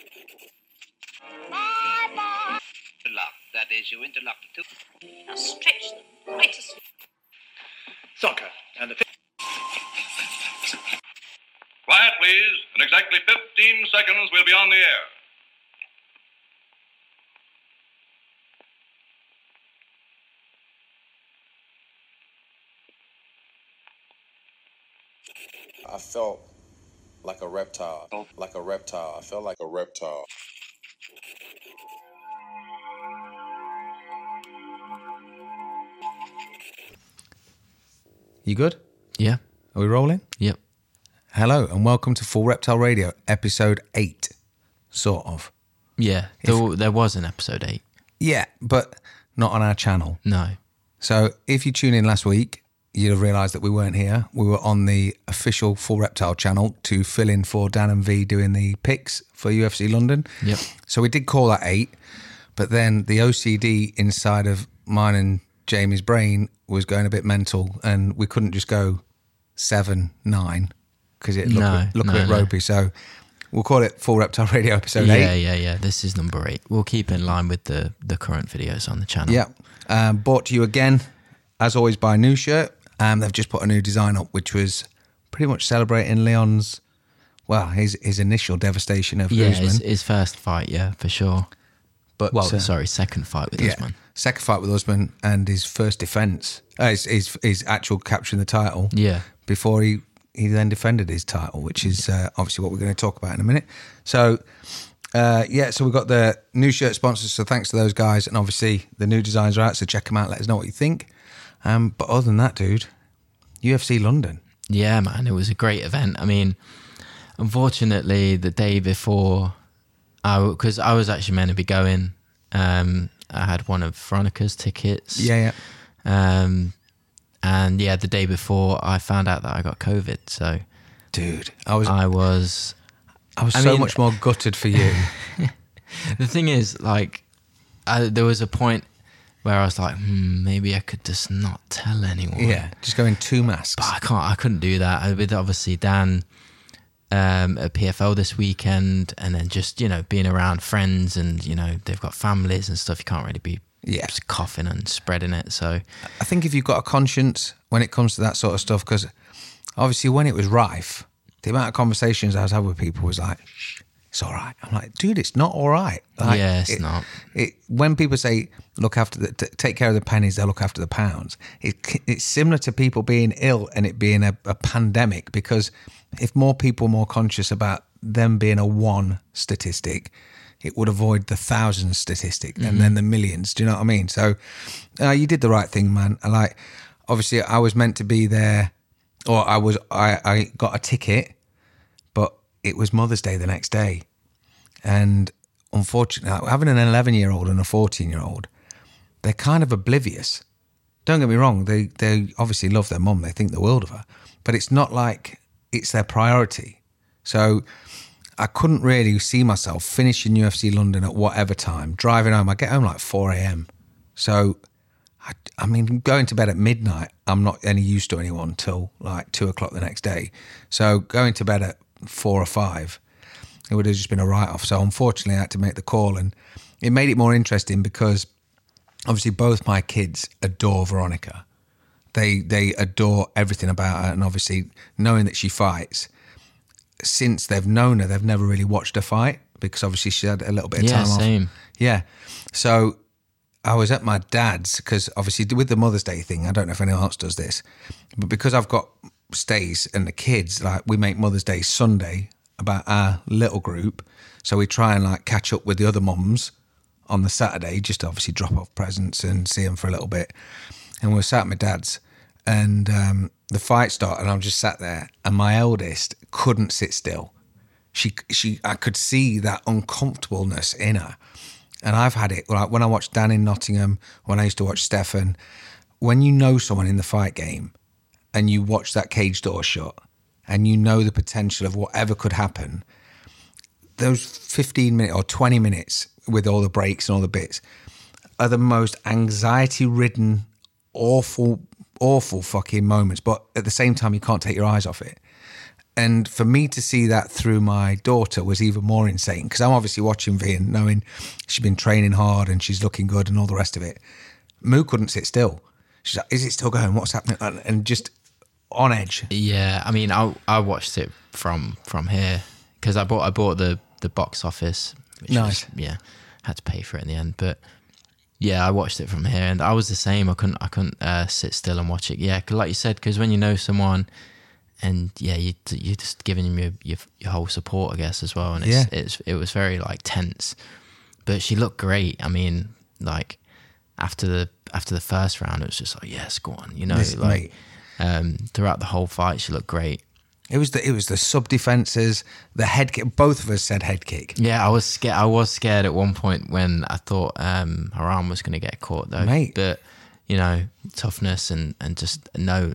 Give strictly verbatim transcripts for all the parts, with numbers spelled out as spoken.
Bye-bye. Interlock, that is, you interlock the two. Now stretch them right as... Soccer, and the... Quiet, please. In exactly fifteen seconds, we'll be on the air. I felt like a reptile. Like a reptile. I felt like a reptile. You good? Yeah. Are we rolling? Yep. Hello and welcome to Full Reptile Radio, episode eight, sort of. Yeah, there, there was an episode eight. Yeah, but not on our channel. No. So if you tuned in last week, you'd have realised that we weren't here. We were on the official Full Reptile channel to fill in for Dan and V doing the picks for U F C London. Yep. So we did call that eight, but then the O C D inside of mine and Jamie's brain was going a bit mental and we couldn't just go seven, nine, because it looked, no, looked no, a bit no. ropey. So we'll call it Full Reptile Radio episode yeah, eight. Yeah, yeah, yeah. This is number eight. We'll keep in line with the, the current videos on the channel. Yeah. Um, brought to you again, as always, by New Shirt. Um, they've just put a new design up, which was pretty much celebrating Leon's, well, his his initial devastation of Yeah, Usman. his, his first fight, yeah, for sure. But, Well, uh, sorry, second fight with yeah, Usman. second fight with Usman and his first defence, uh, his, his, his actual capturing the title. Yeah. Before he, he then defended his title, which is uh, obviously what we're going to talk about in a minute. So, uh, yeah, so we've got the New Shirt sponsors, so thanks to those guys. And obviously the new designs are out, so check them out, let us know what you think. Um, but other than that, dude, U F C London. Yeah, man, it was a great event. I mean, unfortunately, the day before, because I, I was actually meant to be going, um, I had one of Veronica's tickets. Yeah, yeah. Um, and yeah, the day before, I found out that I got COVID. So, Dude, I was I was. I was I so mean- much more gutted for you. The thing is, like, I, there was a point where I was like, hmm, maybe I could just not tell anyone. Yeah, just going two masks. But I can't. I couldn't do that. I, with obviously Dan um, at P F L this weekend, and then just you know being around friends, and you know they've got families and stuff. You can't really be Yeah. just coughing and spreading it. So I think if you've got a conscience when it comes to that sort of stuff, because obviously when it was rife, the amount of conversations I was having with people was like, shh, it's all right. I'm like, dude, it's not all right. Like, yeah, it's it, not. It, when people say, look after the, t- take care of the pennies, they'll look after the pounds. It, it's similar to people being ill and it being a, a pandemic, because if more people were more conscious about them being a one statistic, it would avoid the thousands statistic and then the millions. Do you know what I mean? So uh, you did the right thing, man. I like, obviously I was meant to be there, or I was, I, I got a ticket, but it was Mother's Day the next day. And unfortunately, having an eleven year old and a fourteen year old, they're kind of oblivious. Don't get me wrong. They, they obviously love their mum. They think the world of her, but it's not like it's their priority. So I couldn't really see myself finishing U F C London at whatever time, driving home. I get home like four a.m. So, I, I mean, going to bed at midnight, I'm not any use to anyone till like two o'clock the next day. So going to bed at four or five, it would have just been a write-off. So unfortunately, I had to make the call, and it made it more interesting because obviously both my kids adore Veronica. They they adore everything about her, and obviously knowing that she fights, since they've known her, they've never really watched her fight because obviously she had a little bit of Yeah, time off. same. Yeah. So I was at my dad's because obviously with the Mother's Day thing, I don't know if anyone else does this, but because I've got stays and the kids, like we make Mother's Day Sunday about our little group. So we try and like catch up with the other mums on the Saturday, just to obviously drop off presents and see them for a little bit. And we were sat at my dad's, and um, the fight started, and I was just sat there, and my eldest couldn't sit still. She, she, I could see that uncomfortableness in her. And I've had it, like when I watched Dan in Nottingham, when I used to watch Stefan, when you know someone in the fight game and you watch that cage door shut and you know the potential of whatever could happen, those fifteen minutes or twenty minutes with all the breaks and all the bits are the most anxiety-ridden, awful, awful fucking moments. But at the same time, you can't take your eyes off it. and for me to see that through my daughter was even more insane, because I'm obviously watching V and knowing she's been training hard and she's looking good and all the rest of it. Moo couldn't sit still. She's like, is it still going? What's happening? And just on edge. Yeah, I mean, I I watched it from from here because I bought I bought the the box office. Which Nice. Was, yeah, had to pay for it in the end, but yeah, I watched it from here, and I was the same. I couldn't I couldn't uh, sit still and watch it. Yeah, 'cause like you said, because when you know someone, and yeah, you you're just giving them your, your your whole support, I guess, as well. And it's, Yeah. it's it was very like tense, but she looked great. I mean, like after the after the first round, it was just like, yes, go on, you know, This- like mate. um, throughout the whole fight, she looked great. It was the it was the sub defenses, the head kick. Both of us said head kick. Yeah, I was scared. I was scared at one point when I thought um, her arm was going to get caught, though. Mate. But you know, toughness and, and just know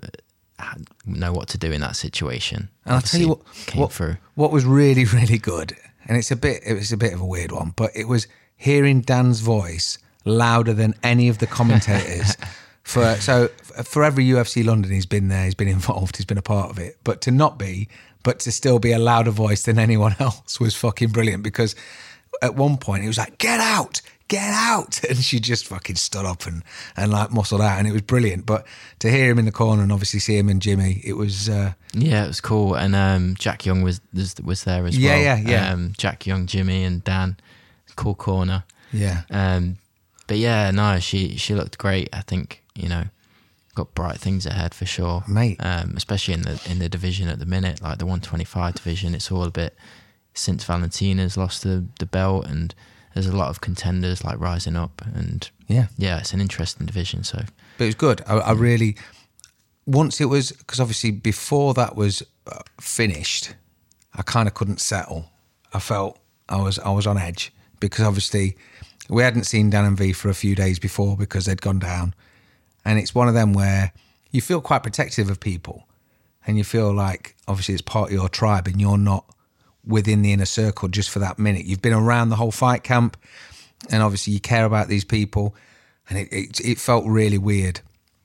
know what to do in that situation. And I'll tell you what, came what, through. what was really, really good, and it's a bit it was a bit of a weird one, but it was hearing Dan's voice louder than any of the commentators. For so for every U F C London he's been there, he's been involved, he's been a part of it. But to not be, but to still be a louder voice than anyone else was fucking brilliant, because at one point he was like, get out, get out. And she just fucking stood up and, and like muscled out, and it was brilliant. But to hear him in the corner and obviously see him and Jimmy, it was... Uh, Yeah, it was cool. And um, Jack Young was was, was there as Yeah, well. yeah, yeah. Um, Jack Young, Jimmy and Dan, cool corner. yeah. Um, but yeah, no, she, she looked great. I think, you know, got bright things ahead for sure, Mate. Um, especially in the in the division at the minute, like the one twenty-five division. It's all a bit, since Valentina's lost the, the belt, and there's a lot of contenders like rising up, and Yeah. yeah, it's an interesting division. So But it was good. I, I really, once it was, because obviously before that was uh, finished, I kind of couldn't settle. I felt I was I was on edge, because obviously we hadn't seen Dan and V for a few days before because they'd gone down. And it's one of them where you feel quite protective of people, and you feel like obviously it's part of your tribe and you're not within the inner circle just for that minute. You've been around the whole fight camp, and obviously you care about these people, and it it, it felt really weird.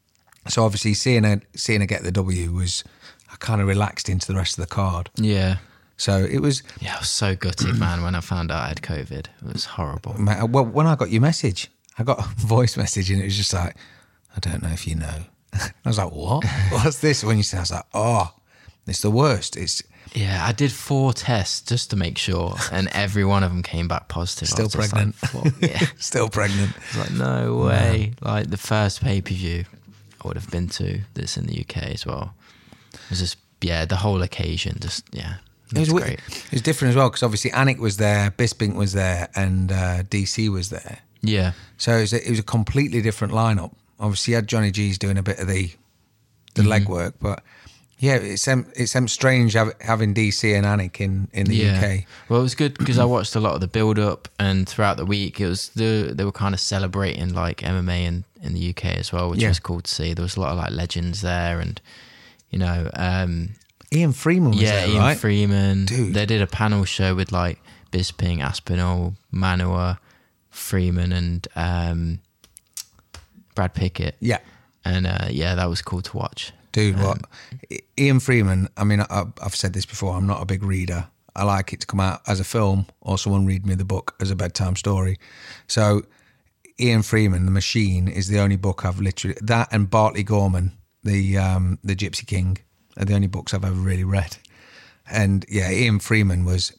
So obviously seeing her seeing her get the W was, I kind of relaxed into the rest of the card. yeah, So it was, yeah, I was so gutted, man, when I found out I had COVID. It was horrible. mate, well, when I got your message, I got a voice message, and it was just like, I don't know if you know. I was like, what? What's this? When you said, I was like, oh, it's the worst. It's Yeah, I did four tests just to make sure, and every one of them came back positive. I still was just pregnant. Like, what? Yeah. Still pregnant. It's like, no way. Like the first pay-per-view I would have been to that's in the U K as well. It was just, yeah, the whole occasion, just, yeah. It was great. weird. It was different as well, because obviously Anik was there, Bisping was there, and uh, D C was there. Yeah. So it was, a, it was a completely different lineup. Obviously, you had Johnny G's doing a bit of the the Mm-hmm. legwork, but yeah, it's um, it's um, strange hav- having D C and Anik in, in the yeah. U K. Well, it was good because I watched a lot of the build-up, and throughout the week, it was the they were kind of celebrating like M M A in, in the U K as well, which Yeah. was cool to see. There was a lot of like legends there, and you know, um, Ian Freeman was yeah, there, Ian right? Freeman. Dude. They did a panel show with like Bisping, Aspinall, Manua, Freeman, and um, Brad Pickett. Yeah. And uh, yeah, that was cool to watch. Dude, Um, what? I- Ian Freeman, I mean, I, I've said this before, I'm not a big reader. I like it to come out as a film, or someone read me the book as a bedtime story. So Ian Freeman, The Machine, is the only book I've literally... That and Bartley Gorman, the um, the Gypsy King, are the only books I've ever really read. And yeah, Ian Freeman was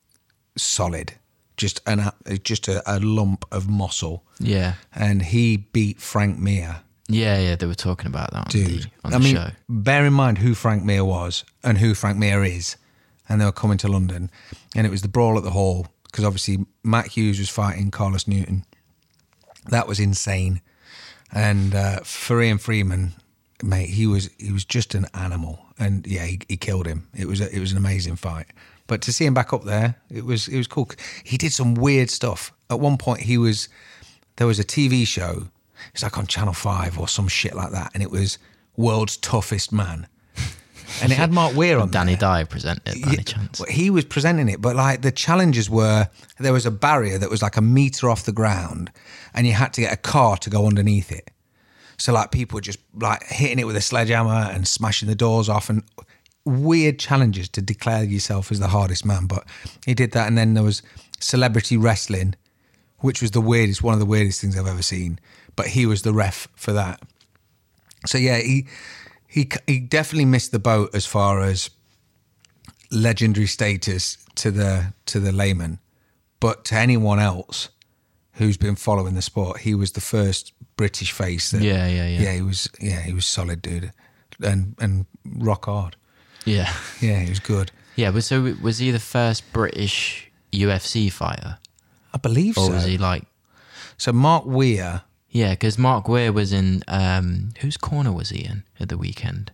solid. Just an a- just a, a lump of muscle. Yeah. And he beat Frank Mir. Yeah, yeah, they were talking about that on Dude, the, on I the mean, show. bear in mind who Frank Mir was and who Frank Mir is. And they were coming to London, and it was the brawl at the Hall, because obviously Matt Hughes was fighting Carlos Newton. That was insane. And uh, for Ian Freeman, mate, he was he was just an animal, and yeah, he, he killed him. It was a, it was an amazing fight. But to see him back up there, it was it was cool. He did some weird stuff. At one point, he was there was a T V show. It's like on Channel Five or some shit like that, and it was World's Toughest Man, and it had Mark Weir on. Danny there. Dye presented by any chance. Well, he was presenting it, but like the challenges were, there was a barrier that was like a meter off the ground, and you had to get a car to go underneath it. So like people were just like hitting it with a sledgehammer and smashing the doors off, and weird challenges to declare yourself as the hardest man, but he did that. And then there was celebrity wrestling, which was the weirdest, one of the weirdest things I've ever seen. But he was the ref for that. So yeah, he he he definitely missed the boat as far as legendary status to the to the layman. But to anyone else who's been following the sport, he was the first British face. That, Yeah, yeah, yeah. Yeah, he was. Yeah, he was solid, dude, and and rock hard. Yeah. Yeah, he was good. Yeah, but so was he the first British U F C fighter? I believe Or so. was he like... So Mark Weir. Yeah, because Mark Weir was in... Um, whose corner was he in at the weekend?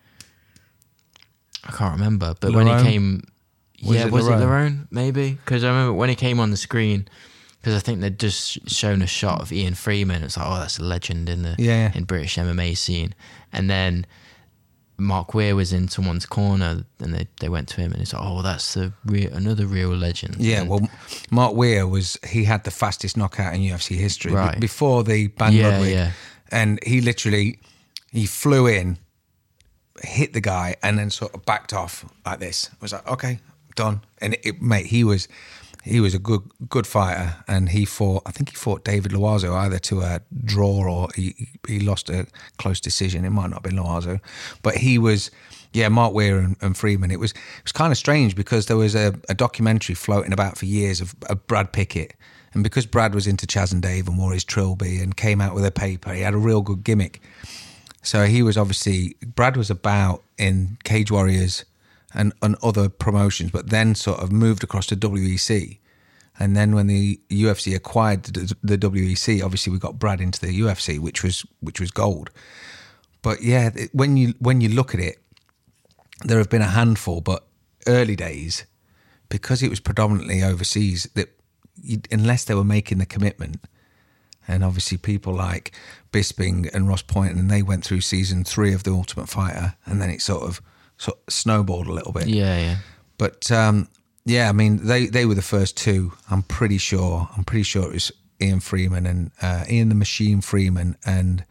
I can't remember. But when Lerone? he came... Was Yeah, it was Lerone? it Lerone? Maybe? Because I remember when he came on the screen... Because I think they'd just shown a shot of Ian Freeman. It's like, oh, that's a legend in the Yeah. in British M M A scene. And then Mark Weir was in someone's corner, and they, they went to him, and it's like, oh, that's the re- another real legend. Yeah, And- well, Mark Weir was, he had the fastest knockout in U F C history be- Right. before the ban Yeah, Ludwig. yeah. And he literally, he flew in, hit the guy, and then sort of backed off like this. I was like, okay, done. And it, it, mate, he was, he was a good good fighter, and he fought, I think he fought David Loazo either to a draw or he he lost a close decision. It might not have been Loazo, but he was, yeah, Mark Weir and, and Freeman. It was it was kind of strange because there was a, a documentary floating about for years of, of Brad Pickett, and because Brad was into Chaz and Dave and wore his trilby and came out with a paper, he had a real good gimmick. So he was obviously, Brad was about in Cage Warriors and, and other promotions, but then sort of moved across to W E C. And then when the U F C acquired the, the W E C, obviously we got Brad into the U F C, which was which was gold. But yeah, when you when you look at it, there have been a handful, but early days, because it was predominantly overseas, that you, unless they were making the commitment, and obviously people like Bisping and Ross Point, and they went through season three of The Ultimate Fighter, and then it sort of, sort of snowballed a little bit. Yeah, yeah. But um, yeah, I mean, they, they were the first two. I'm pretty sure. I'm pretty sure it was Ian Freeman and uh, Ian the Machine Freeman and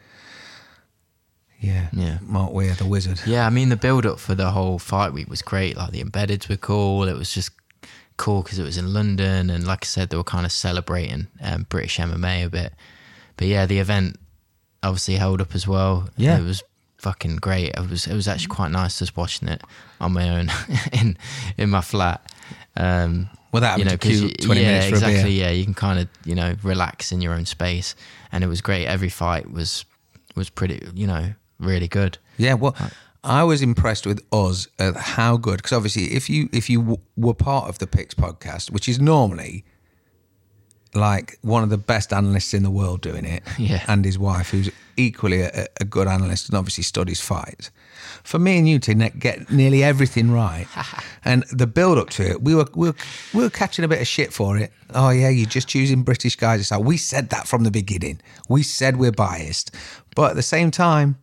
yeah, Yeah. Mark Weir, the Wizard. Yeah, I mean, the build-up for the whole fight week was great. Like, the embeddeds were cool. It was just cool because it was in London. And like I said, they were kind of celebrating um, British M M A a bit. But yeah, the event obviously held up as well. Yeah. It was fucking great. It was it was actually quite nice just watching it on my own in in my flat. Um, Without having to 'cause queue you- twenty yeah, minutes for a beer. exactly. Yeah, you can kind of, you know, relax in your own space. And it was great. Every fight was was pretty, you know, really good. Yeah, well, I was impressed with us at how good, because obviously if you if you w- were part of the Picks podcast, which is normally like one of the best analysts in the world doing it, Yeah. and his wife, who's equally a, a good analyst and obviously studies fights. For me and you to ne- get nearly everything right, and the build up to it, we were, we were we were catching a bit of shit for it. Oh yeah, you're just choosing British guys. It's like, we said that from the beginning. We said we're biased, but at the same time,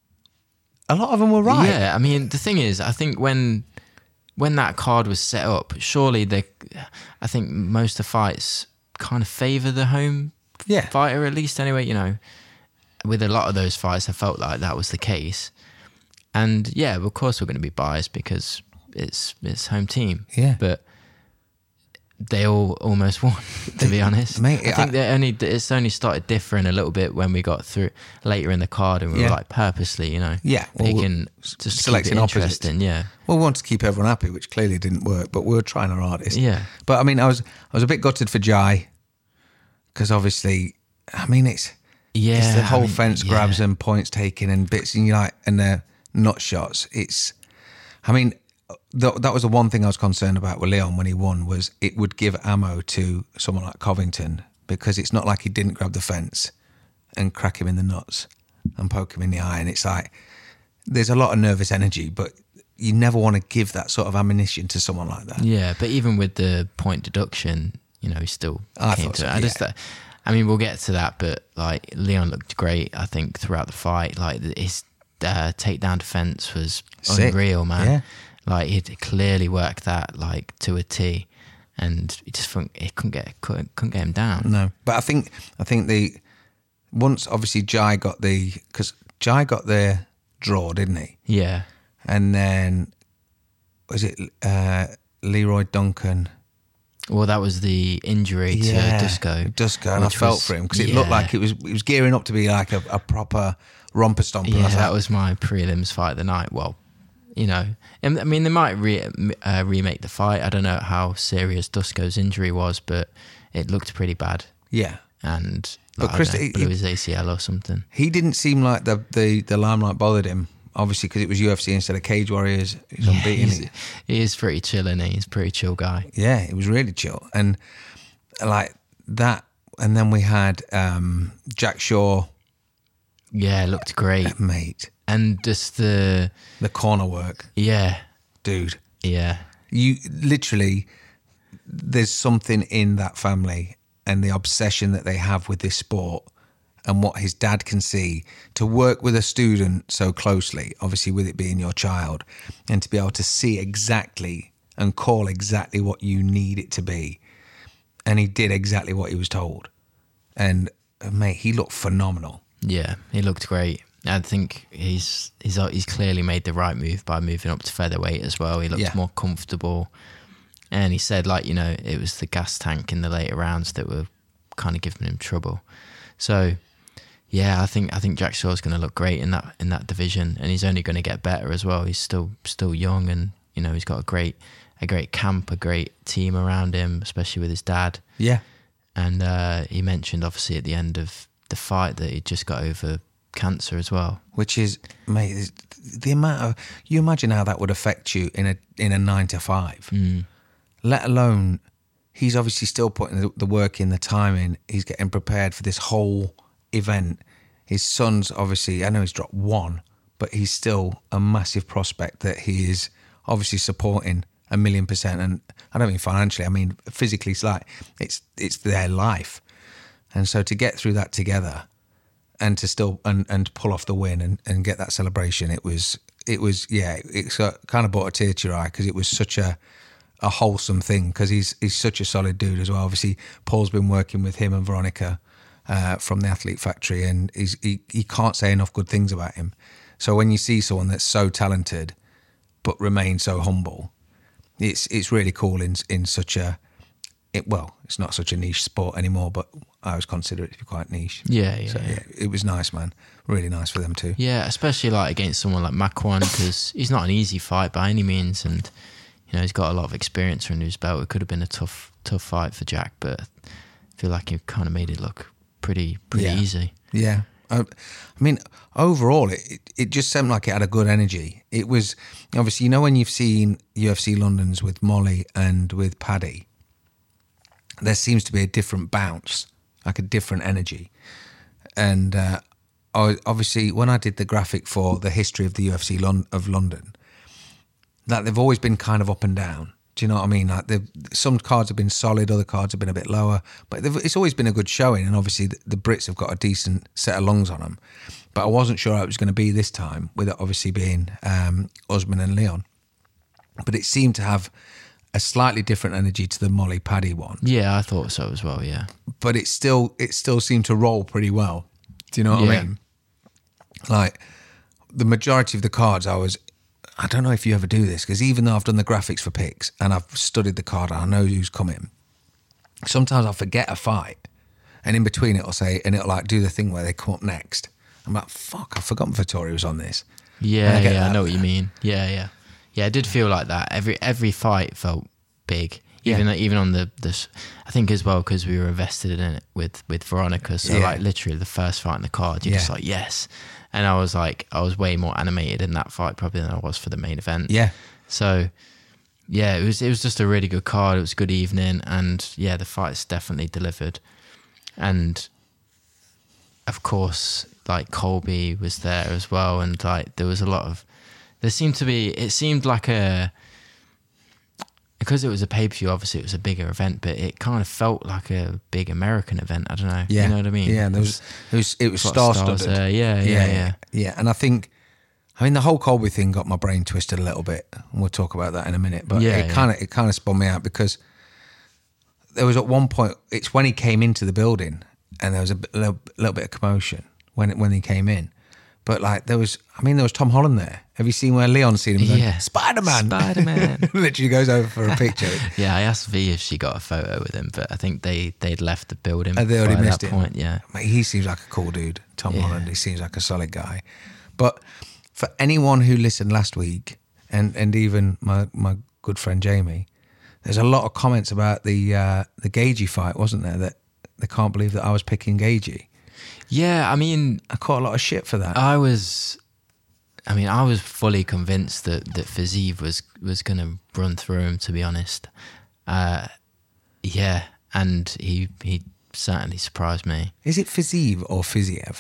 a lot of them were right. Yeah, I mean, the thing is, I think when when that card was set up, surely they, I think most of the fights kind of favour the home Yeah. fighter, at least anyway, you know. With a lot of those fights, I felt like that was the case. And yeah, of course we're going to be biased because it's it's home team. Yeah. But they all almost won, to be honest. Mate, I think I- they only it's only started differing a little bit when we got through later in the card, and we Yeah. were like purposely, you know, Yeah, well, picking just to keep selecting it opposites. interesting. Yeah, Well, we wanted to keep everyone happy, which clearly didn't work, but we were trying our hardest. Yeah. But I mean, I was I was a bit gutted for Jai, because obviously, I mean, it's yeah. it's the I whole mean, fence yeah. grabs and points taken and bits, and you like, and the nut shots. It's, I mean, th- that was the one thing I was concerned about with Leon when he won, was it would give ammo to someone like Covington, because it's not like he didn't grab the fence and crack him in the nuts and poke him in the eye, and it's like there's a lot of nervous energy, but you never want to give that sort of ammunition to someone like that. Yeah, but even with the point deduction, you know, he still I came thought to so, it. I just, yeah. I mean, we'll get to that, but like Leon looked great. I think throughout the fight, like his uh, takedown defense was Sick. unreal, man. Yeah. Like he'd clearly worked that like to a T, and he just couldn't, he couldn't get couldn't, couldn't get him down. No, but I think I think the once obviously Jai got the because Jai got the draw, didn't he? Yeah, And then was it uh, Leroy Duncan? Well, that was the injury to Dusko. Dusko, and I which felt was- for him because it yeah. looked like it was it was gearing up to be like a, a proper romper stomper. Yeah, I was that like, was my prelims fight of the night. Well, you know, and, I mean, they might re- uh, remake the fight. I don't know how serious Dusko's injury was, but it looked pretty bad. yeah. And But like, Chris- I don't know, he- blew he- his A C L or something. He didn't seem like the the, the limelight bothered him. Obviously, because it was U F C instead of Cage Warriors. He's Yeah, unbeaten. he's, he is pretty chill, and he's a pretty chill guy. Yeah, it was really chill. And like that, and then we had um, Jack Shaw, Yeah, it looked great, mate, and just the the corner work, yeah, dude. yeah, You literally, there's something in that family and the obsession that they have with this sport and what his dad can see to work with a student so closely, obviously with it being your child, and to be able to see exactly and call exactly what you need it to be. And he did exactly what he was told. And uh, mate, he looked phenomenal. yeah. He looked great. I think he's he's he's clearly made the right move by moving up to featherweight as well. He looked Yeah. more comfortable, and he said, like, you know, it was the gas tank in the later rounds that were kind of giving him trouble. So yeah, I think I think Jack Shaw's going to look great in that in that division, and he's only going to get better as well. He's still still young, and you know, he's got a great a great camp, a great team around him, especially with his dad. Yeah. And uh, he mentioned obviously at the end of the fight that he just got over cancer as well. Which is, mate, is- the amount of, you imagine how that would affect you in a in a nine to five. Mm. Let alone, he's obviously still putting the, the work in, the time in. He's getting prepared for this whole event. His son's obviously, I know he's dropped one, but he's still a massive prospect that he is obviously supporting a million percent. And I don't mean financially, I mean physically. It's like, it's, it's their life. And so to get through that together and to still, and, and pull off the win and, and get that celebration, it was, it was, yeah, it kind of brought a tear to your eye because it was such a, a wholesome thing, because he's he's such a solid dude as well. Obviously, Paul's been working with him and Veronica uh, from the Athlete Factory, and he's, he he can't say enough good things about him. So when you see someone that's so talented but remains so humble, it's it's really cool in in such a it well, it's not such a niche sport anymore, but I always consider it to be quite niche. Yeah, yeah, So yeah. yeah, it was nice, man. Really nice for them too. Yeah, especially like against someone like Makwan, because he's not an easy fight by any means, and you know, he's got a lot of experience under his belt. It could have been a tough, tough fight for Jack, but I feel like he kind of made it look pretty, pretty Yeah. easy. Yeah. I, I mean, overall, it, it it just seemed like it had a good energy. It was, obviously, you know, when you've seen U F C Londons with Molly and with Paddy, there seems to be a different bounce, like a different energy. And uh, I, obviously, when I did the graphic for the history of the U F C Lon- of London, that they've always been kind of up and down. Do you know what I mean? Like they've- some cards have been solid, other cards have been a bit lower, but they've- it's always been a good showing. And obviously the, the Brits have got a decent set of lungs on them. But I wasn't sure how it was going to be this time, with it obviously being um, Usman and Leon. But it seemed to have a slightly different energy to the Molly Paddy one. Yeah, I thought so as well. Yeah, But it still it still seemed to roll pretty well. Do you know what Yeah. I mean? Like the majority of the cards, I was. I don't know if you ever do this, because even though I've done the graphics for picks and I've studied the card and I know who's coming, sometimes I'll forget a fight, and in between it'll say, and it'll like do the thing where they come up next. I'm like, fuck, I've forgotten Vittori was on this. And yeah, I get yeah. I that. know what you mean. Yeah, yeah, yeah. It did feel like that. Every every fight felt big. Yeah. Even even on the this, I think as well because we were invested in it with with Veronica. So Yeah. like literally the first fight in the card, you're Yeah. just like yes. And I was like, I was way more animated in that fight probably than I was for the main event. Yeah. So, yeah, it was it was just a really good card. It was a good evening, and yeah, the fights definitely delivered. And of course, like Colby was there as well, and like there was a lot of. There seemed to be. It seemed like a. Because it was a pay per view, obviously it was a bigger event, but it kind of felt like a big American event. I don't know. Yeah. You know what I mean? Yeah, there was, it was, it was Got stars star-studded. there. Yeah, yeah, yeah. Yeah, and I think, I mean, the whole Colby thing got my brain twisted a little bit, and we'll talk about that in a minute. But Yeah, it yeah. kind of it kind of spun me out, because there was at one point, it's when he came into the building, and there was a bit- little, little bit of commotion when it, when he came in. But like there was, I mean, there was Tom Holland there. Have you seen where Leon's seen him? Going, Yeah. Spider-Man. Spider-Man. Literally goes over for a picture. Yeah, I asked V if she got a photo with him, but I think they, they'd left the building Had they already by missed that it? point, yeah. Mate, he seems like a cool dude, Tom Yeah. Holland. He seems like a solid guy. But for anyone who listened last week, and, and even my, my good friend Jamie, there's a lot of comments about the uh, the Gaethje fight, wasn't there? That they can't believe that I was picking Gaethje. Yeah, I mean, I caught a lot of shit for that. I was, I mean, I was fully convinced that, that Fiziev was, was going to run through him, to be honest. Uh, yeah, and he he certainly surprised me. Is it Fiziev or Fiziev?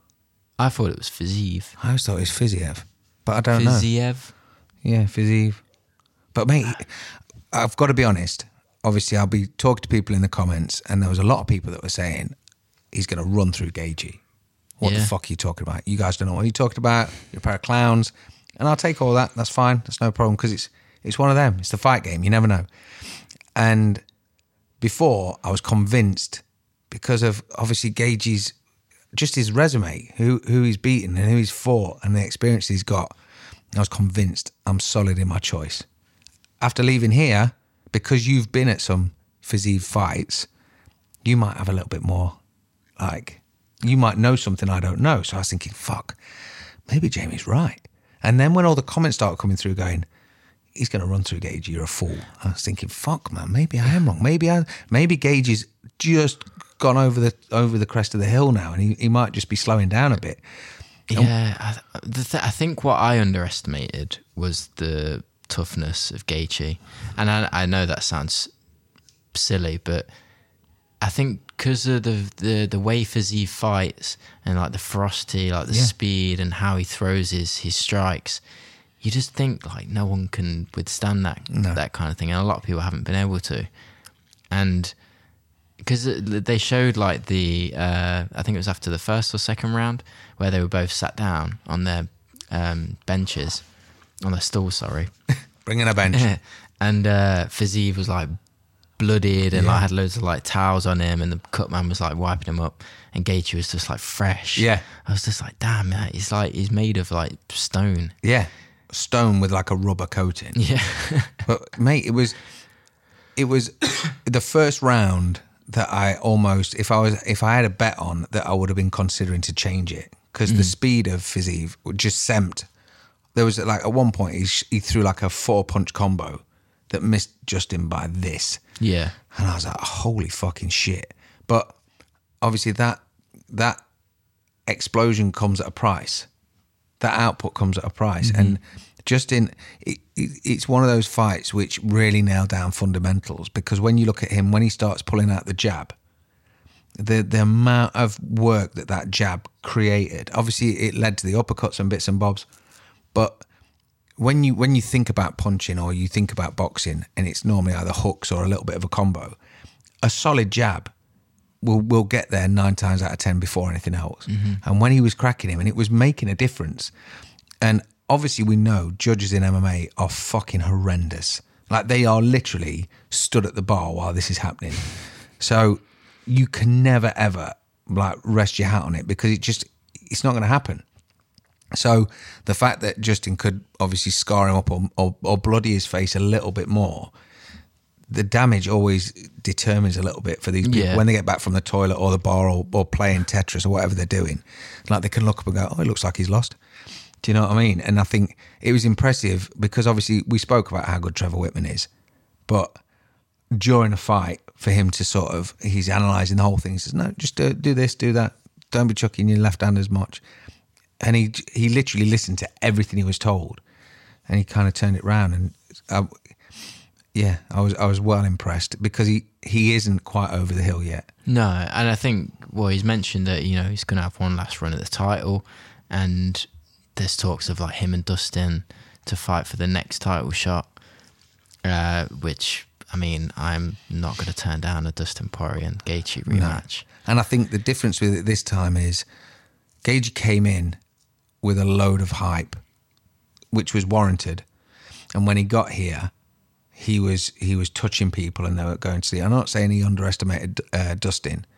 I thought it was Fiziev. I always thought it was Fiziev, but I don't know. Fiziev? Yeah, Fiziev. But mate, I've got to be honest. Obviously, I'll be talking to people in the comments, and there was a lot of people that were saying he's going to run through Gaethje. What Yeah. the fuck are you talking about? You guys don't know what you're talking about. You're a pair of clowns. And I'll take all that. That's fine. That's no problem because it's it's one of them. It's the fight game. You never know. And before, I was convinced because of obviously Gaethje's, just his resume, who who he's beaten and who he's fought and the experience he's got. I was convinced I'm solid in my choice. After leaving here, because you've been at some Fiziev fights, you might have a little bit more, like, you might know something I don't know. So I was thinking, fuck, maybe Jamie's right. And then when all the comments started coming through going, he's going to run through Gaethje, you're a fool. I was thinking, fuck, man, maybe I am wrong. Maybe I, maybe Gaethje's just gone over the over the crest of the hill now and he, he might just be slowing down a bit. Yeah, I, the th- I think what I underestimated was the toughness of Gaethje. And I, I know that sounds silly, but I think because of the, the the way Fiziev fights and like the ferocity, like the Yeah. speed and how he throws his, his strikes, you just think like no one can withstand that No. that kind of thing. And a lot of people haven't been able to. And because they showed like the, uh, I think it was after the first or second round where they were both sat down on their um, benches, on their stools, sorry. Bring in a bench. And uh, Fiziev was like bloodied and Yeah. like had loads of like towels on him and the cut man was like wiping him up and Gaethje was just like fresh. Yeah. I was just like, damn, man, he's like, he's made of like stone. Yeah. Stone with like a rubber coating. Yeah. But mate, it was it was the first round that I almost, if I was if I had a bet on, that I would have been considering to change it because the speed of Fiziev would just sent. There was like at one point he sh- he threw like a four punch combo that missed Justin by this, Yeah. and I was like, holy fucking shit! But obviously that that explosion comes at a price. That output comes at a price, and Justin, it, it, it's one of those fights which really nail down fundamentals because when you look at him, when he starts pulling out the jab, the the amount of work that that jab created, obviously it led to the uppercuts and bits and bobs, but when you when you think about punching or you think about boxing, and it's normally either hooks or a little bit of a combo, a solid jab will will get there nine times out of ten before anything else. And when he was cracking him, and it was making a difference, and obviously we know judges in M M A are fucking horrendous. Like they are literally stood at the bar while this is happening. So you can never ever like rest your hat on it because it just it's not going to happen. So the fact that Justin could obviously scar him up or, or, or bloody his face a little bit more, the damage always determines a little bit for these people Yeah. when they get back from the toilet or the bar or, or playing Tetris or whatever they're doing. Like they can look up and go, oh, it looks like he's lost. Do you know what I mean? And I think it was impressive because obviously we spoke about how good Trevor Whitman is, but during a fight for him to sort of, he's analysing the whole thing. He says, no, just do, do this, do that. Don't be chucking your left hand as much. And he he literally listened to everything he was told, and he kind of turned it round. And I, yeah, I was I was well impressed because he, he isn't quite over the hill yet. No, and I think, well, he's mentioned that, you know, he's going to have one last run at the title, and there's talks of like him and Dustin to fight for the next title shot, uh, which, I mean, I'm not going to turn down a Dustin Poirier and Gaethje rematch. And I think the difference with it this time is Gaethje came in with a load of hype, which was warranted. And when he got here, he was he was touching people and they were going to see. I'm not saying he underestimated uh, Dustin,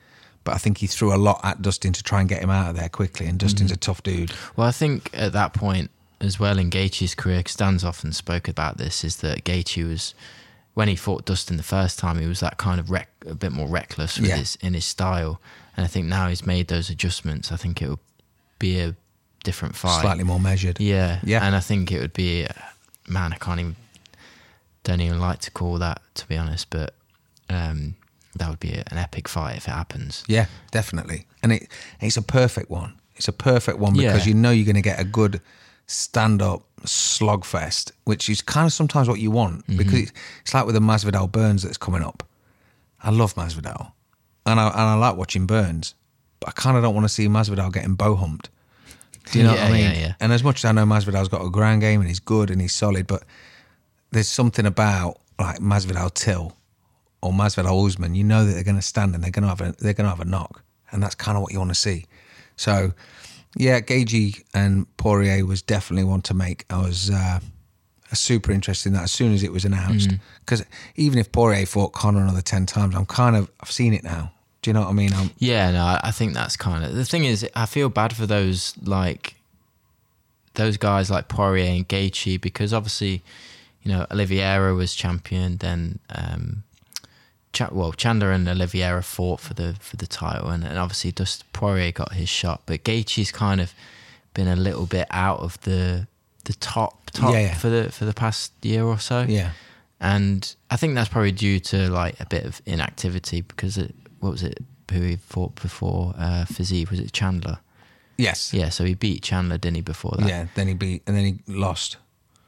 but I think he threw a lot at Dustin to try and get him out of there quickly. And Dustin's a tough dude. Well, I think at that point as well in Gaethje's career, because Dan's often spoke about this, is that Gaethje was, when he fought Dustin the first time, he was that kind of rec- a bit more reckless with Yeah. his, in his style. And I think now he's made those adjustments. I think it would be a different fight. Slightly more measured. Yeah. Yeah. And I think it would be, man, I can't even, don't even like to call that, to be honest, but um, that would be an epic fight if it happens. Yeah, definitely. And it it's a perfect one. It's a perfect one because Yeah. you know you're going to get a good stand-up slogfest, which is kind of sometimes what you want Mm-hmm. because it's, it's like with the Masvidal Burns that's coming up. I love Masvidal, and I and I like watching Burns, but I kind of don't want to see Masvidal getting bow humped. Do you know Yeah, what I mean? yeah, yeah. And as much as I know Masvidal's got a ground game and he's good and he's solid, but there's something about like Masvidal Till or Masvidal Usman, you know that they're going to stand and they're going to have a they're going to have a knock, and that's kind of what you want to see. So, yeah, Gaethje and Poirier was definitely one to make. I was uh, super interested in that as soon as it was announced, because even if Poirier fought Conor another ten times, I'm kind of I've seen it now. Do you know what I mean? I'm, Yeah, no, I- I think that's kind of the thing. Is I feel bad for those like those guys like Poirier and Gaethje, because obviously, you know, Oliveira was champion, then um, Ch- well, Chandler and Oliveira fought for the for the title, and, and obviously just Poirier got his shot, but Gaethje's kind of been a little bit out of the the top top Yeah, yeah. for the for the past year or so. yeah, And I think that's probably due to like a bit of inactivity, because it, what was it, who he fought before uh, Fiziev? Was it Chandler? yes, Yeah, so he beat Chandler, didn't he, before that? yeah. Then he beat and then he lost.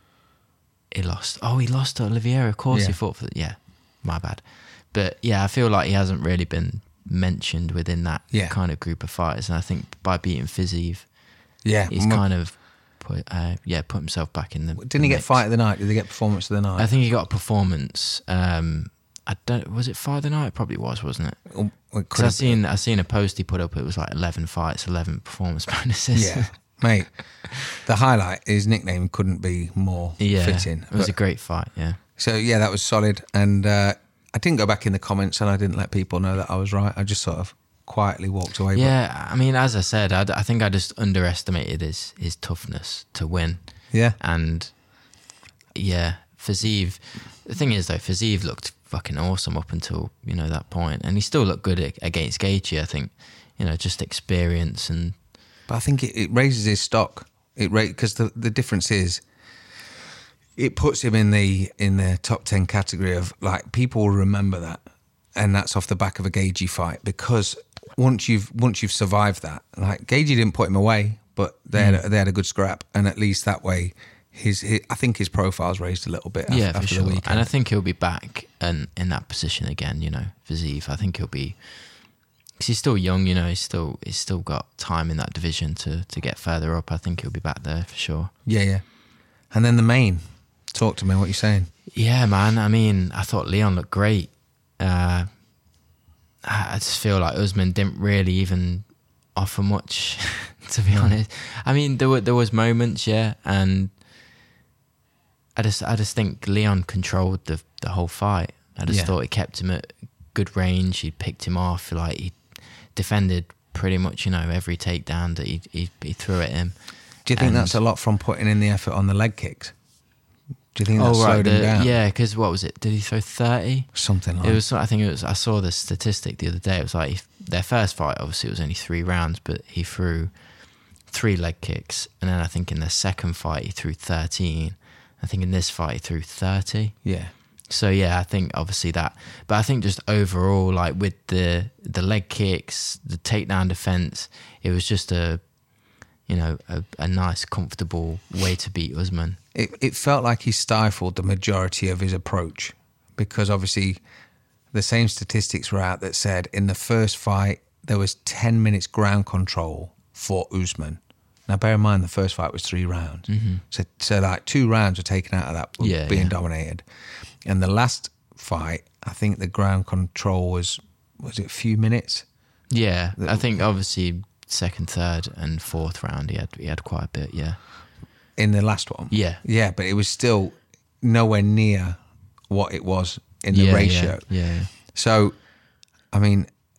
He lost. Oh, he lost to Oliveira. Of course Yeah. he fought for the, yeah, my bad. But yeah, I feel like he hasn't really been mentioned within that Yeah. kind of group of fighters. And I think by beating Fiziev, Yeah, he's M- kind of put, uh, yeah, put himself back in the Didn't the he get mix. fight of the night? Did they get performance of the night? I think he got a performance. Um, I don't. Was it fight of the night? It probably was, wasn't it? Or it could Because I have- seen I seen a post he put up. It was like eleven fights, eleven performance bonuses. Yeah, mate. The highlight, his nickname couldn't be more yeah. fitting. It was But- a great fight. Yeah, So yeah, that was solid. And uh, I didn't go back in the comments and I didn't let people know that I was right. I just sort of quietly walked away. yeah. I mean, as I said, I, I think I just underestimated his his toughness to win. But yeah, And yeah, Fiziev. The thing is, though, Fiziev looked fucking awesome up until, you know, that point, and he still looked good a- against Gaethje. I think, you know, just experience and but I think it, it raises his stock. It because the the difference is, it puts him in the in the top ten category of like people will remember that, and that's off the back of a Gaethje fight, because once you've once you've survived that, like Gaethje didn't put him away, but they had a, they had a good scrap, and at least that way, his, his I think his profile's raised a little bit after, yeah, for after sure. the weekend. And I think he'll be back and in that position again. You know, Fiziev. I think he'll be. Because he's still young, you know. He's still he's still got time in that division to to get further up. I think he'll be back there for sure. yeah, yeah. And then the main, talk to me. What you saying? Yeah, man. I mean, I thought Leon looked great. Uh, I I just feel like Usman didn't really even offer much, to be honest. I mean, there were there was moments, yeah, and I just I just think Leon controlled the the whole fight. I just Yeah. thought he kept him at good range. He picked him off. Like he defended pretty much, you know, every takedown that he he, he threw at him. Do you think And- that's a lot from putting in the effort on the leg kicks? Do you think that Oh right, slowed him the, down? yeah. Because what was it? Did he throw thirty? Something like It was. I think it was. I saw the statistic the other day. It was like if their first fight. Obviously, it was only three rounds, but he threw three leg kicks, and then I think in their second fight he threw thirteen. I think in this fight he threw thirty. Yeah. So yeah, I think obviously that. But I think just overall, like with the the leg kicks, the takedown defense, it was just a, you know, a, a nice, comfortable way to beat Usman. It it felt like he stifled the majority of his approach, because obviously the same statistics were out that said in the first fight there was ten minutes ground control for Usman. Now bear in mind the first fight was three rounds, so so like two rounds were taken out of that Yeah, being yeah. dominated, and the last fight I think the ground control was was it a few minutes. Yeah, I think obviously second, third, and fourth round he had he had quite a bit. Yeah. In the last one. Yeah. Yeah, but it was still nowhere near what it was in the yeah, ratio. Yeah, yeah, yeah. So, I mean,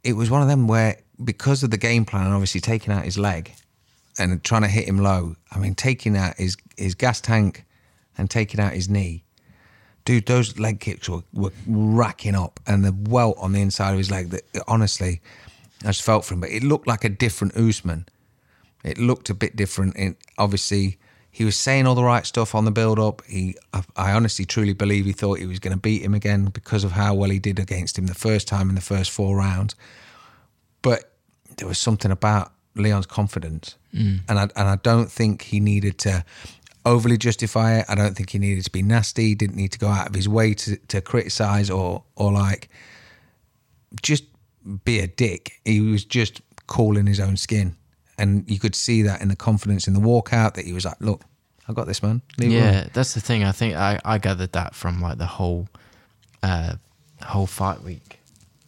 it was one of them where, because of the game plan, and obviously taking out his leg and trying to hit him low, I mean, taking out his, his gas tank and taking out his knee, dude, those leg kicks were, were racking up, and the welt on the inside of his leg, that honestly, I just felt for him. But it looked like a different Usman. It looked a bit different. It, obviously, he was saying all the right stuff on the build-up. He, I, I honestly, truly believe he thought he was going to beat him again because of how well he did against him the first time in the first four rounds. But there was something about Leon's confidence. Mm. And I, and I don't think he needed to overly justify it. I don't think he needed to be nasty. He didn't need to go out of his way to, to criticise or or like just be a dick. He was just cool in his own skin. And you could see that in the confidence in the walkout, that he was like, look, I got this, man. Leave yeah, it that's the thing. I think I, I gathered that from like the whole uh, whole fight week.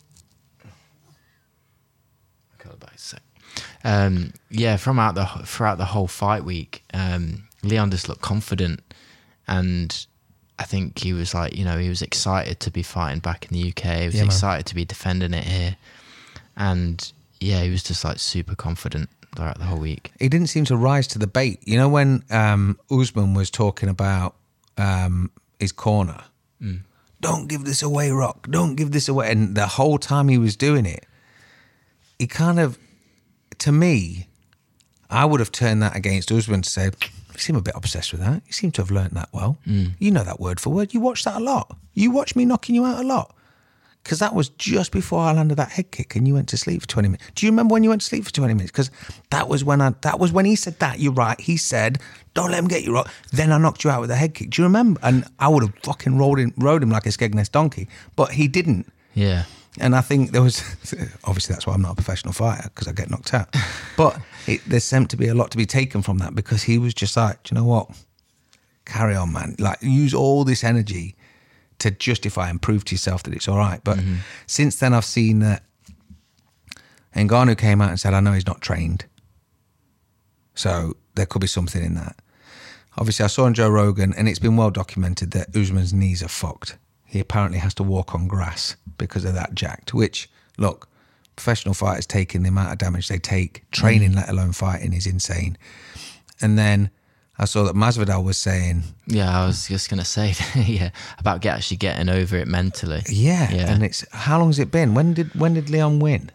I'll back a sec. Um, yeah, from out the throughout the whole fight week, um, Leon just looked confident, and I think he was like, you know, he was excited to be fighting back in the U K. He was yeah, excited to be defending it here, and yeah, he was just like super confident throughout the whole week. He didn't seem to rise to the bait. You know, when um, Usman was talking about um, his corner, mm. don't give this away, Rock, don't give this away. And the whole time he was doing it, he kind of, to me, I would have turned that against Usman to say, you seem a bit obsessed with that. You seem to have learnt that well. Mm. You know that word for word. You watch that a lot. You watch me knocking you out a lot. Because that was just before I landed that head kick and you went to sleep for twenty minutes. Do you remember when you went to sleep for twenty minutes? Because that was when I, that was when he said that. You're right. He said, don't let him get you right. Then I knocked you out with a head kick. Do you remember? And I would have fucking rolled him, rode him like a Skegness donkey. But he didn't. Yeah. And I think there was, obviously that's why I'm not a professional fighter, because I get knocked out. But it, there seemed to be a lot to be taken from that, because he was just like, do you know what? Carry on, man. Like, use all this energy to justify and prove to yourself that it's all right. But mm-hmm. since then, I've seen that Ngannou came out and said, I know he's not trained. So there could be something in that. Obviously, I saw on Joe Rogan, and it's been well documented that Usman's knees are fucked. He apparently has to walk on grass because of that jacked, which, look, professional fighters taking the amount of damage they take, training, mm. let alone fighting, is insane. And then I saw that Masvidal was saying... Yeah, I was just going to say, yeah, about get, actually getting over it mentally. Yeah, yeah, and it's... How long has it been? When did when did Leon win?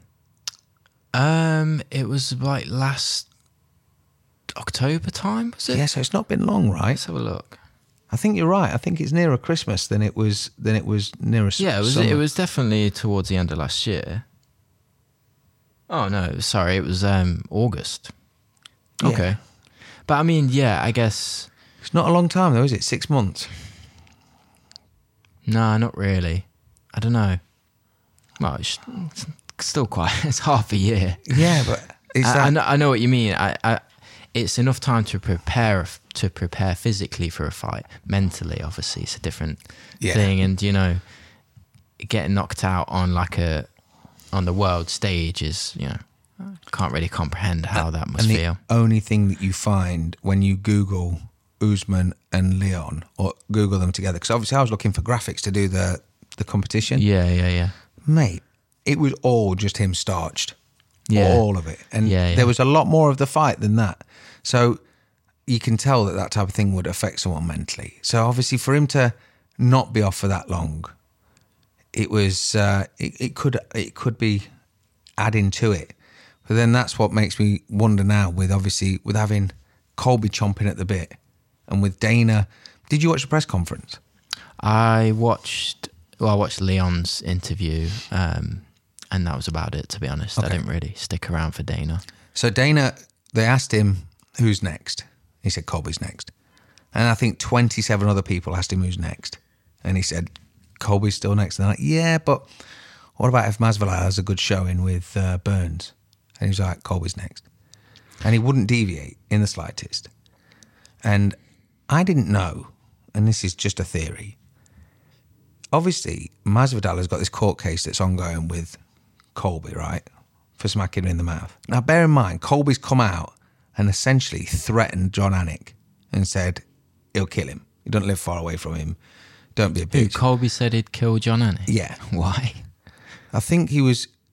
Um, It was like last October time, was it? Yeah, so it's not been long, right? Let's have a look. I think you're right. I think it's nearer Christmas than it was than it was nearer Yeah, it was, summer. it was definitely towards the end of last year. Oh, no, sorry, it was um, August. Okay. Yeah. But I mean, yeah, I guess... It's not a long time though, is it? Six months? No, not really. I don't know. Well, it's still quite... It's half a year. Yeah, but... Is I, that... I, know, I know what you mean. I, I, it's enough time to prepare to prepare physically for a fight. Mentally, obviously, it's a different yeah. thing. And, you know, getting knocked out on like a... on the world stage is, you know... Can't really comprehend how that must and the feel. Only thing that you find when you Google Usman and Leon, or Google them together, because obviously I was looking for graphics to do the the competition. Yeah, yeah, yeah. Mate, it was all just him starched. Yeah. All of it. And yeah, yeah. there was a lot more of the fight than that. So you can tell that that type of thing would affect someone mentally. So obviously for him to not be off for that long, it was, uh, it, it could it could be adding to it. But then that's what makes me wonder now, with obviously with having Colby chomping at the bit, and with Dana. Did you watch the press conference? I watched. Well, I watched Leon's interview, um, and that was about it. To be honest, okay. I didn't really stick around for Dana. So Dana, they asked him who's next. He said Colby's next, and I think twenty-seven other people asked him who's next, and he said Colby's still next. And they're like, yeah, but what about if Masvidal has a good showing with uh, Burns? And he was like, Colby's next. And he wouldn't deviate in the slightest. And I didn't know, and this is just a theory, obviously Masvidal has got this court case that's ongoing with Colby, right? For smacking him in the mouth. Now bear in mind, Colby's come out and essentially threatened John Anik and said he'll kill him. You don't live far away from him. Don't be a bitch. Who, Colby said he'd kill John Anik? Yeah. Why? I think he was...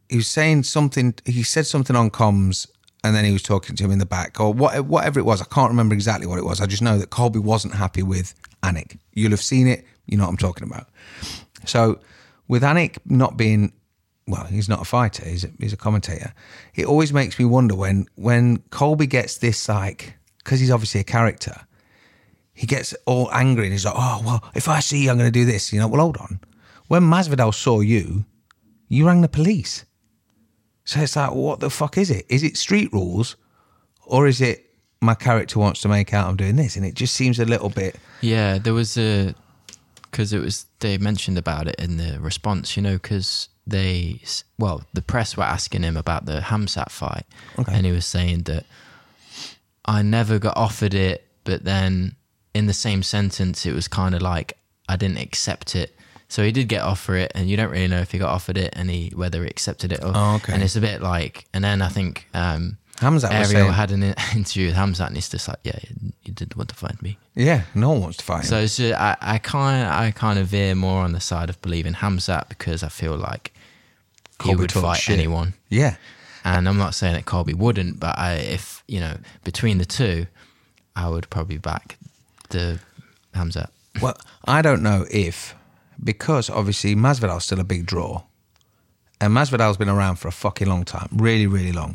he was saying something. He said something on comms, and then he was talking to him in the back, or what, whatever it was. I can't remember exactly what it was. I just know that Colby wasn't happy with Anik. You'll have seen it. You know what I'm talking about. So with Anik not being, well, he's not a fighter. He's a, he's a commentator. It always makes me wonder when when Colby gets this, like, because he's obviously a character, he gets all angry and he's like, oh, well, if I see you, I'm going to do this. You know, well, hold on. When Masvidal saw you, you rang the police. So it's like, what the fuck is it? Is it street rules, or is it my character wants to make out I'm doing this? And it just seems a little bit... Yeah, there was a... Because it was... They mentioned about it in the response, you know, because they... Well, the press were asking him about the Khamzat fight. Okay. And he was saying that I never got offered it, but then in the same sentence, it was kind of like I didn't accept it. So he did get offered it, and you don't really know if he got offered it and he whether he accepted it or. Oh, okay. And it's a bit like, and then I think um, Khamzat was Ariel saying, had an interview with Khamzat, and he's just like, yeah, you did want to fight me. yeah, no one wants to fight him. So it's just, I, I kind, I kind of veer more on the side of believing Khamzat because I feel like he Colby would talks fight shit. anyone. Yeah. And I'm not saying that Colby wouldn't, but I, if you know, between the two, I would probably back the Khamzat. Well, I don't know if, because obviously Masvidal's still a big draw, and Masvidal's been around for a fucking long time, really, really long.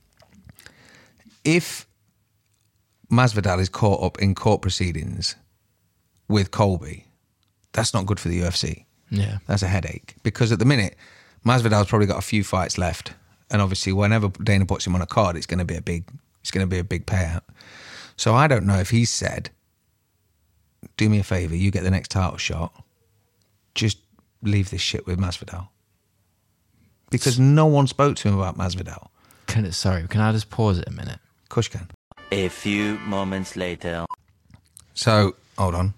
If Masvidal is caught up in court proceedings with Colby, that's not good for the U F C. Yeah. That's a headache, because at the minute, Masvidal's probably got a few fights left, and obviously whenever Dana puts him on a card, it's going to be a big, it's going to be a big payout. So I don't know if he's said, do me a favour, you get the next title shot, just leave this shit with Masvidal. Because no one spoke to him about Masvidal. Can it, sorry, can I just pause it a minute? Kushkan. A few moments later. So, hold on.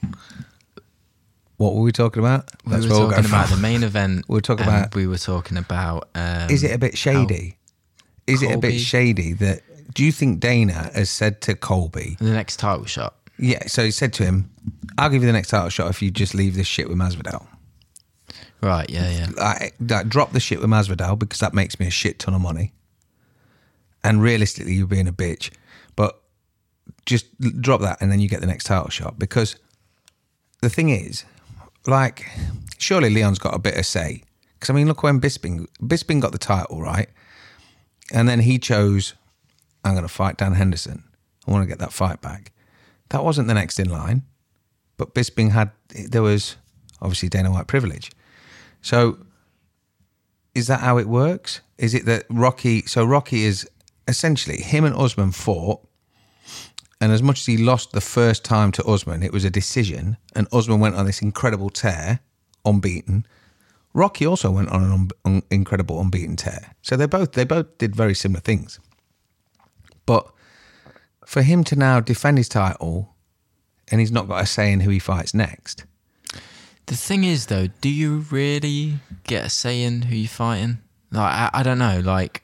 What were we talking about? We That's were where we're talking going about from. the main event. We were talking and about- We were talking about. Um, Is it a bit shady? Is it a bit Colby- shady that, do you think Dana has said to Colby, the next title shot? yeah, so he said to him, I'll give you the next title shot if you just leave this shit with Masvidal. Right. Yeah. Yeah. Like, like, drop the shit with Masvidal because that makes me a shit ton of money. And realistically, you're being a bitch. But just drop that and then you get the next title shot. Because the thing is, like, surely Leon's got a bit of say. Because, I mean, look when Bisping, Bisping got the title, right? And then he chose, I'm going to fight Dan Henderson. I want to get that fight back. That wasn't the next in line. But Bisping had, there was obviously Dana White privilege. So is that how it works? Is it that Rocky, so Rocky is essentially, him and Usman fought, and as much as he lost the first time to Usman, it was a decision, and Usman went on this incredible tear, unbeaten. Rocky also went on an un- un- incredible unbeaten tear. So they both they both did very similar things. But for him to now defend his title, and he's not got a say in who he fights next. The thing is, though, do you really get a say in who you're fighting? Like, I, I don't know. Like,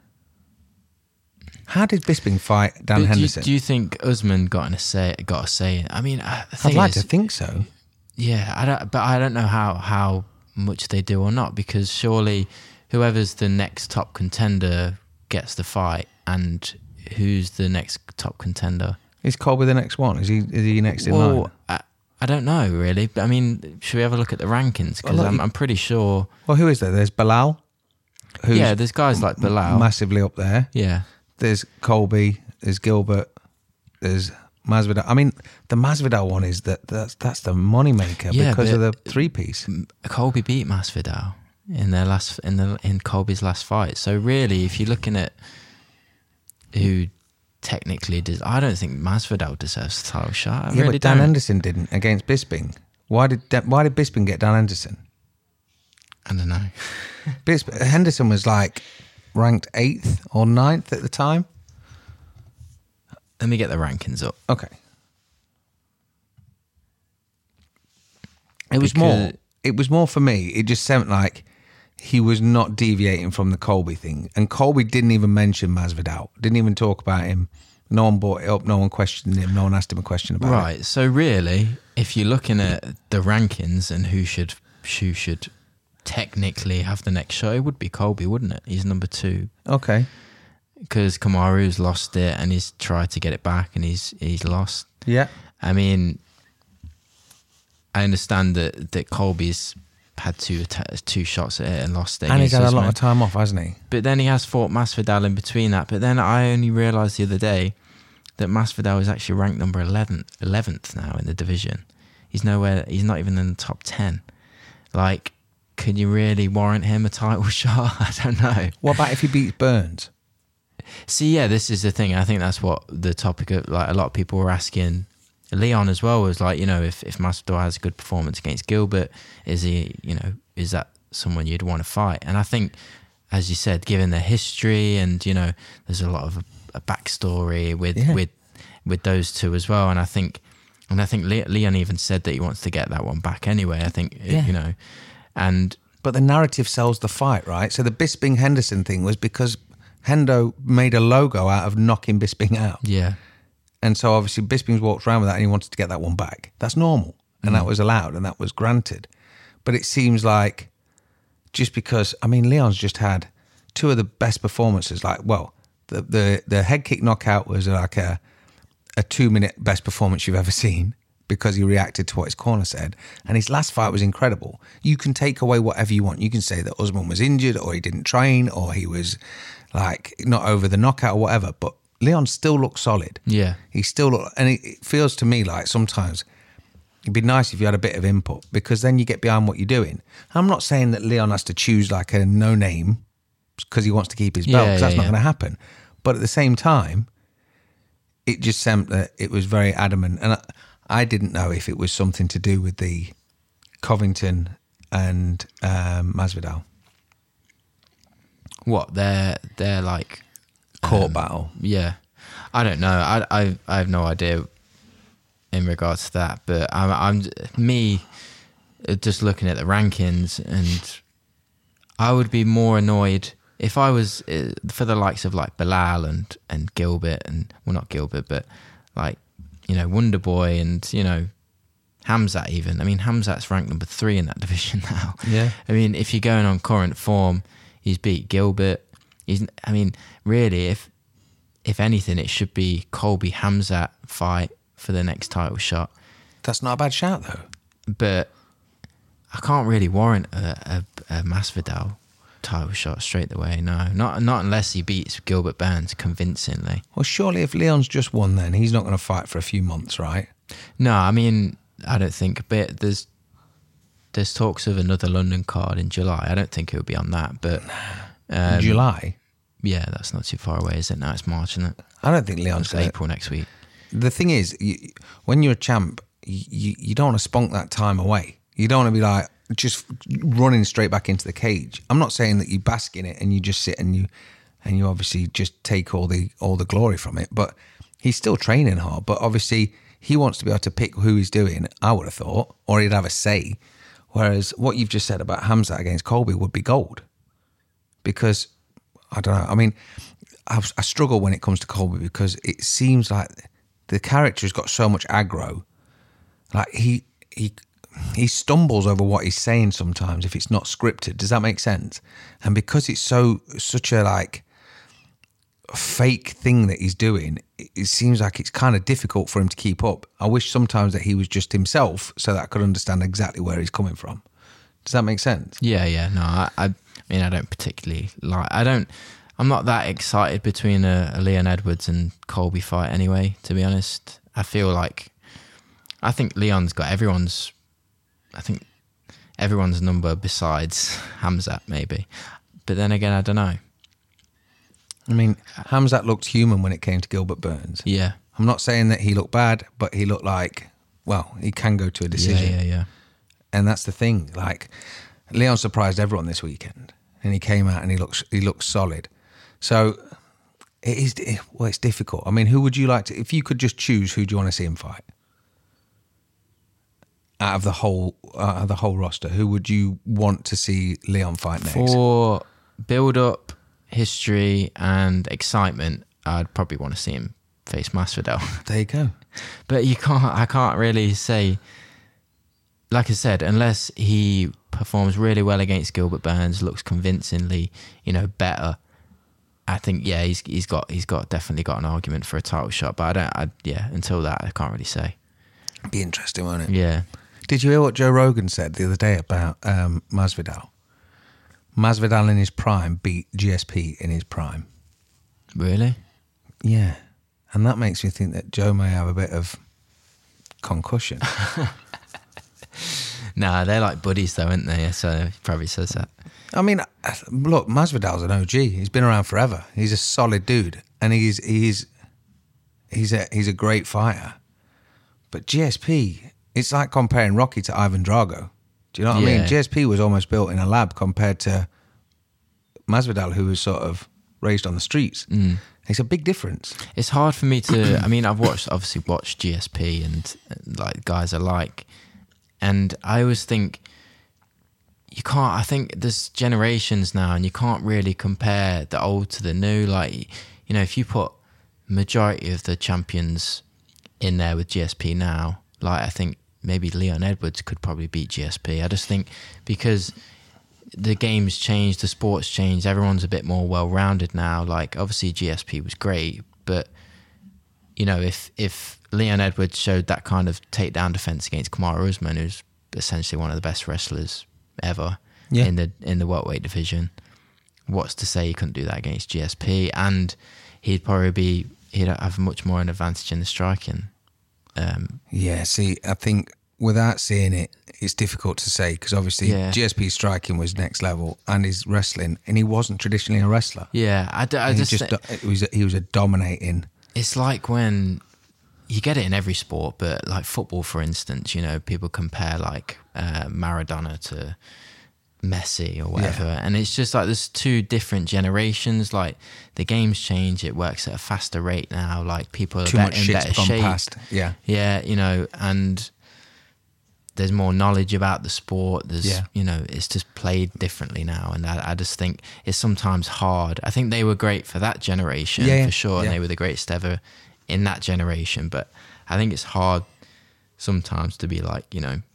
How did Bisping fight Dan but do you, Henderson? do you think Usman got a say? Got a say? I mean, uh, the I'd thing like is, to think so. yeah, I don't, but I don't know how how much they do or not, because surely whoever's the next top contender gets the fight, and who's the next top contender? Is Colby the next one? Is he is he next in Well, line? I, I don't know really. But I mean, should we have a look at the rankings? Because Well, look, I'm, you- I'm pretty sure. Well, who is there? There's Bilal, who's Yeah, there's guys like Bilal. massively up there. Yeah. There's Colby, there's Gilbert, there's Masvidal. I mean, the Masvidal one is that that's that's the moneymaker Yeah, because of the but- three piece. Colby beat Masvidal in their last in the in Colby's last fight. So really, if you're looking at who technically does, I don't think Masvidal deserves the title shot. I Yeah, really but Dan don't. Henderson didn't against Bisping. Why did Da- why did Bisping get Dan Henderson? I don't know. Bisp- Henderson was like ranked eighth or ninth at the time. Let me get the rankings up. Okay. It was Because- more. It was more for me. It just sounded like he was not deviating from the Colby thing, and Colby didn't even mention Masvidal. Didn't even talk about him. No one brought it up. No one questioned him. No one asked him a question about it. Right. So really, if you're looking at the rankings and who should who should technically have the next shot, it would be Colby, wouldn't it? He's number two. Okay. Because Kamaru's lost it and he's tried to get it back and he's he's lost. Yeah. I mean, I understand that, that Colby's had two two shots at it and lost it. And he's had a lot Usman. of time off, hasn't he? But then he has fought Masvidal in between that. But then I only realised the other day that Masvidal is actually ranked number eleventh, eleventh now in the division. He's nowhere. He's not even in the top ten. Like, can you really warrant him a title shot? I don't know. What about if he beats Burns? See, yeah, this is the thing. I think that's what the topic of, like, a lot of people were asking Leon as well, was like, you know, if, if Masvidal has a good performance against Gilbert, is he, you know, is that someone you'd want to fight? And I think, as you said, given their history and, you know, there's a lot of a, a backstory with, Yeah. with with those two as well. And I think, and I think Le- Leon even said that he wants to get that one back anyway. I think, Yeah. you know, and But the narrative sells the fight, right? So the Bisping Henderson thing was because Hendo made a logo out of knocking Bisping out. yeah, And so obviously Bisping's walked around with that and he wanted to get that one back. That's normal. And that was allowed and that was granted. But it seems like just because, I mean, Leon's just had two of the best performances. Like, well, the the, the head kick knockout was like a, a two-minute best performance you've ever seen because he reacted to what his corner said. And his last fight was incredible. You can take away whatever you want. You can say that Usman was injured or he didn't train or he was like not over the knockout or whatever. But Leon still looks solid. yeah, He still look, and it, it feels to me like sometimes it'd be nice if you had a bit of input because then you get behind what you're doing. I'm not saying that Leon has to choose like a no name because he wants to keep his belt, Yeah, because that's yeah, not yeah. going to happen. But at the same time, it just seemed that it was very adamant, and I, I didn't know if it was something to do with the Covington and um, Masvidal what they're they're like. court Um, battle. Yeah, I don't know. I I I have no idea in regards to that, but I'm I'm me uh, just looking at the rankings, and I would be more annoyed if I was uh, for the likes of like Bilal and and Gilbert and well not Gilbert but like you know Wonder Boy and you know Hamzat even. I mean Hamzat's ranked number three in that division now. Yeah. I mean if you're going on current form, he's beat Gilbert. He's I mean really if if anything it should be Colby Hamzat fight for the next title shot. That's not a bad shout though. But I can't really warrant a, a, a Masvidal title shot straight away. No, not not unless he beats Gilbert Burns convincingly. Well, surely if Leon's just won, then he's not going to fight for a few months, right? No, I mean I don't think. But there's there's talks of another London card in July. I don't think it would be on that, but um, In July. Yeah, that's not too far away, is it? Now it's March, isn't it? I don't think Leon's It's going to. April next week. The thing is, you, when you're a champ, you, you don't want to spunk that time away. You don't want to be like just running straight back into the cage. I'm not saying that you bask in it and you just sit and you and you obviously just take all the all the glory from it. But he's still training hard. But obviously he wants to be able to pick who he's doing, I would have thought, or he'd have a say. Whereas what you've just said about Hamzat against Colby would be gold. Because, I don't know, I mean, I, I struggle when it comes to Colby because it seems like the character has got so much aggro. Like he he he stumbles over what he's saying sometimes if it's not scripted. Does that make sense? And because it's so such a like fake thing that he's doing, it, it seems like it's kind of difficult for him to keep up. I wish sometimes that he was just himself so that I could understand exactly where he's coming from. Does that make sense? Yeah, yeah. No, I, I mean, I don't particularly like. I don't. I'm not that excited between a, a Leon Edwards and Colby fight anyway. To be honest, I feel like I think Leon's got everyone's. I think everyone's number besides Hamzat, maybe. But then again, I don't know. I mean, Hamzat looked human when it came to Gilbert Burns. Yeah. I'm not saying that he looked bad, but he looked like, well, he can go to a decision. Yeah, yeah, yeah. And that's the thing. Like, Leon surprised everyone this weekend, and he came out and he looks he looks solid. So it is well, it's difficult. I mean, who would you like to? If you could just choose, who do you want to see him fight out of the whole uh, the whole roster? Who would you want to see Leon fight next? For build up, history, and excitement, I'd probably want to see him face Masvidal. There you go. But you can't. I can't really say. Like I said, unless he performs really well against Gilbert Burns, looks convincingly, you know, better. I think yeah, he's he's got he's got definitely got an argument for a title shot. But I don't. I, yeah, until that, I can't really say. Be interesting, won't it? Yeah. Did you hear what Joe Rogan said the other day about um, Masvidal? Masvidal in his prime beat G S P in his prime. Really? Yeah, and that makes me think that Joe may have a bit of concussion. Nah, they're like buddies though, aren't they? So he probably says that. I mean, look, Masvidal's an O G. He's been around forever. He's a solid dude, and he's he's he's a he's a great fighter. But G S P, it's like comparing Rocky to Ivan Drago. Do you know what Yeah. I mean? G S P was almost built in a lab compared to Masvidal, who was sort of raised on the streets. Mm. It's a big difference. It's hard for me to. I mean, I've watched obviously watched G S P and like guys alike, and I always think you can't. I think there's generations now, and you can't really compare the old to the new. Like, you know, if you put majority of the champions in there with G S P now, like I think maybe Leon Edwards could probably beat G S P. I just think because the game's changed, the sport's changed, everyone's a bit more well-rounded now. Like, obviously G S P was great, but, you know, if if Leon Edwards showed that kind of takedown defense against Kamaru Usman, who's essentially one of the best wrestlers ever Yeah. in the in the welterweight division, what's to say he couldn't do that against G S P? And he'd probably be, he'd have much more an advantage in the striking. Um, Yeah, see, I think without seeing it, it's difficult to say because obviously Yeah. G S P's striking was next level and his wrestling, and he wasn't traditionally a wrestler. yeah, I, d- I he just, just think- it was a, he was a dominating. it's like when you get it in every sport, but like football, for instance, you know, people compare like uh, Maradona to Messi or whatever, Yeah. and it's just like there's two different generations. Like the game's changed; it works at a faster rate now. Like people are Too bet- much in shit's better gone shape. past. Yeah, Yeah, you know, and there's more knowledge about the sport. There's, Yeah. you know, it's just played differently now, and I, I just think it's sometimes hard. I think they were great for that generation, Yeah, yeah, for sure, yeah. and they were the greatest ever in that generation. But I think it's hard sometimes to be like, you know,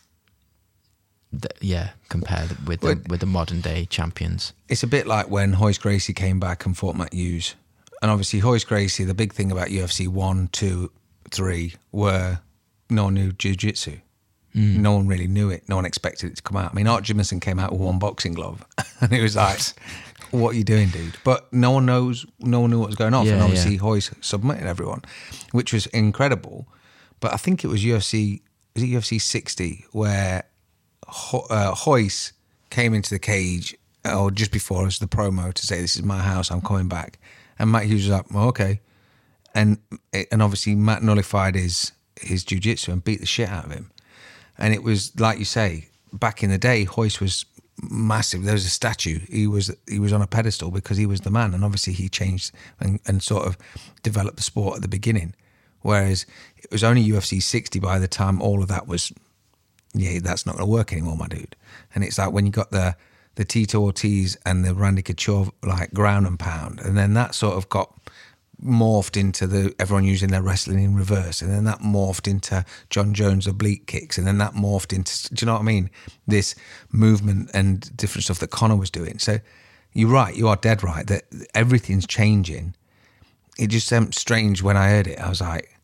th- yeah, compare th- with the, Well, with the modern day champions. it's a bit like when Hoist Gracie came back and fought Matt Hughes, and obviously Hoist Gracie. The big thing about U F C one, two, three were no one knew jiu-jitsu. No one really knew it. No one expected it to come out. I mean, Art Jimmerson came out with one boxing glove, and it was like, "What are you doing, dude?" But no one knows. No one knew what was going on, Yeah, and obviously yeah. Hoist submitted everyone, which was incredible. But I think it was U F C. Was it U F C sixty where Ho- uh, Hoist came into the cage, or just before as the promo to say, "This is my house. I'm coming back," and Matt Hughes was like, well, "Okay," and and obviously Matt nullified his his jiu-jitsu and beat the shit out of him. And it was like you say, back in the day, Hoist was massive. There was a statue. He was he was on a pedestal because he was the man. And obviously he changed and, and sort of developed the sport at the beginning. Whereas it was only U F C sixty by the time all of that was, yeah, that's not going to work anymore, my dude. And it's like when you got the the Tito Ortiz and the Randy Couture like ground and pound, and then that sort of got morphed into the everyone using their wrestling in reverse, and then that morphed into John Jones oblique kicks, and then that morphed into, do you know what I mean, this movement and different stuff that Conor was doing. So you're right, you are dead right that everything's changing. It just seemed strange when I heard it. I was like,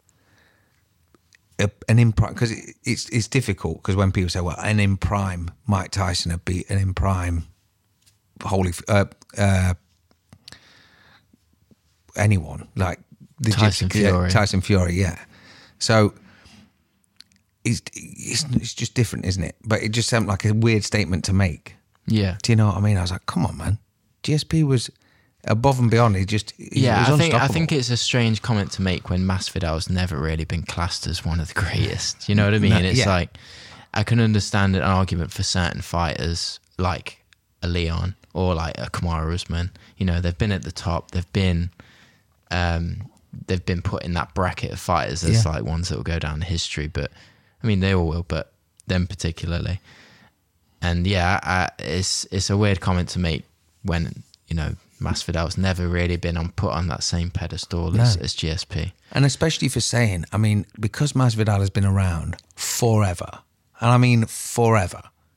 a, an in prime, because it, it's it's difficult because when people say, well, an in prime Mike Tyson had beat an in prime Holy uh, uh anyone like the Tyson Gypsy- yeah, Fury. Tyson Fury, yeah. So it's, it's it's just different, isn't it? But it just sounded like a weird statement to make. Yeah. Do you know what I mean? I was like, come on, man. G S P was above and beyond. He just he Yeah, was I think I unstoppable. think it's a strange comment to make when Masvidal's never really been classed as one of the greatest. You know what I mean? No, It's yeah. like I can understand an argument for certain fighters like a Leon or like a Kamaru Usman. You know, they've been at the top. They've been um, they've been put in that bracket of fighters as Yeah. like ones that will go down in history. But I mean, they all will, but them particularly. And yeah, I, it's it's a weird comment to make when, you know, Masvidal's never really been on put on that same pedestal as, No. as G S P. And especially for saying, I mean, because Masvidal has been around forever, and I mean forever.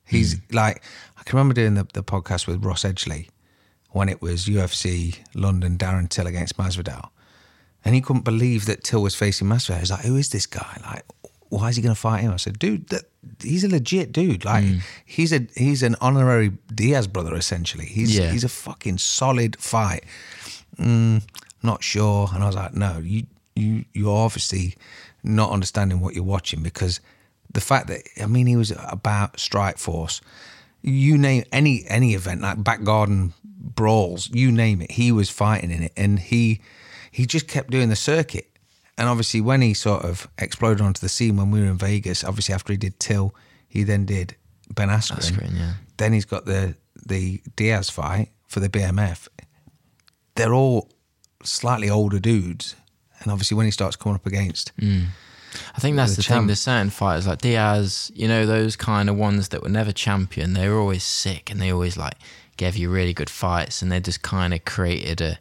He's like, I can remember doing the, the podcast with Ross Edgley when it was U F C London, Darren Till against Masvidal. And he couldn't believe that Till was facing Masvidal. He was like, who is this guy? Like, why is he going to fight him? I said, dude, that, he's a legit dude. Like, mm. he's a he's an honorary Diaz brother, essentially. He's yeah. he's a fucking solid fight. Mm, not sure. And I was like, no, you you you're obviously not understanding what you're watching, because the fact that, I mean, he was about Strikeforce. You name any any event, like back garden brawls, you name it, he was fighting in it, and he he just kept doing the circuit. And obviously when he sort of exploded onto the scene when we were in Vegas, obviously after he did Till, he then did Ben Askren. Askren, yeah. Then he's got the the Diaz fight for the B M F. They're all slightly older dudes, and obviously when he starts coming up against mm. I think that's the, the thing. champ. There's certain fighters like Diaz, you know, those kind of ones that were never champion. They were always sick, and they always like gave you really good fights, and they just kind of created a,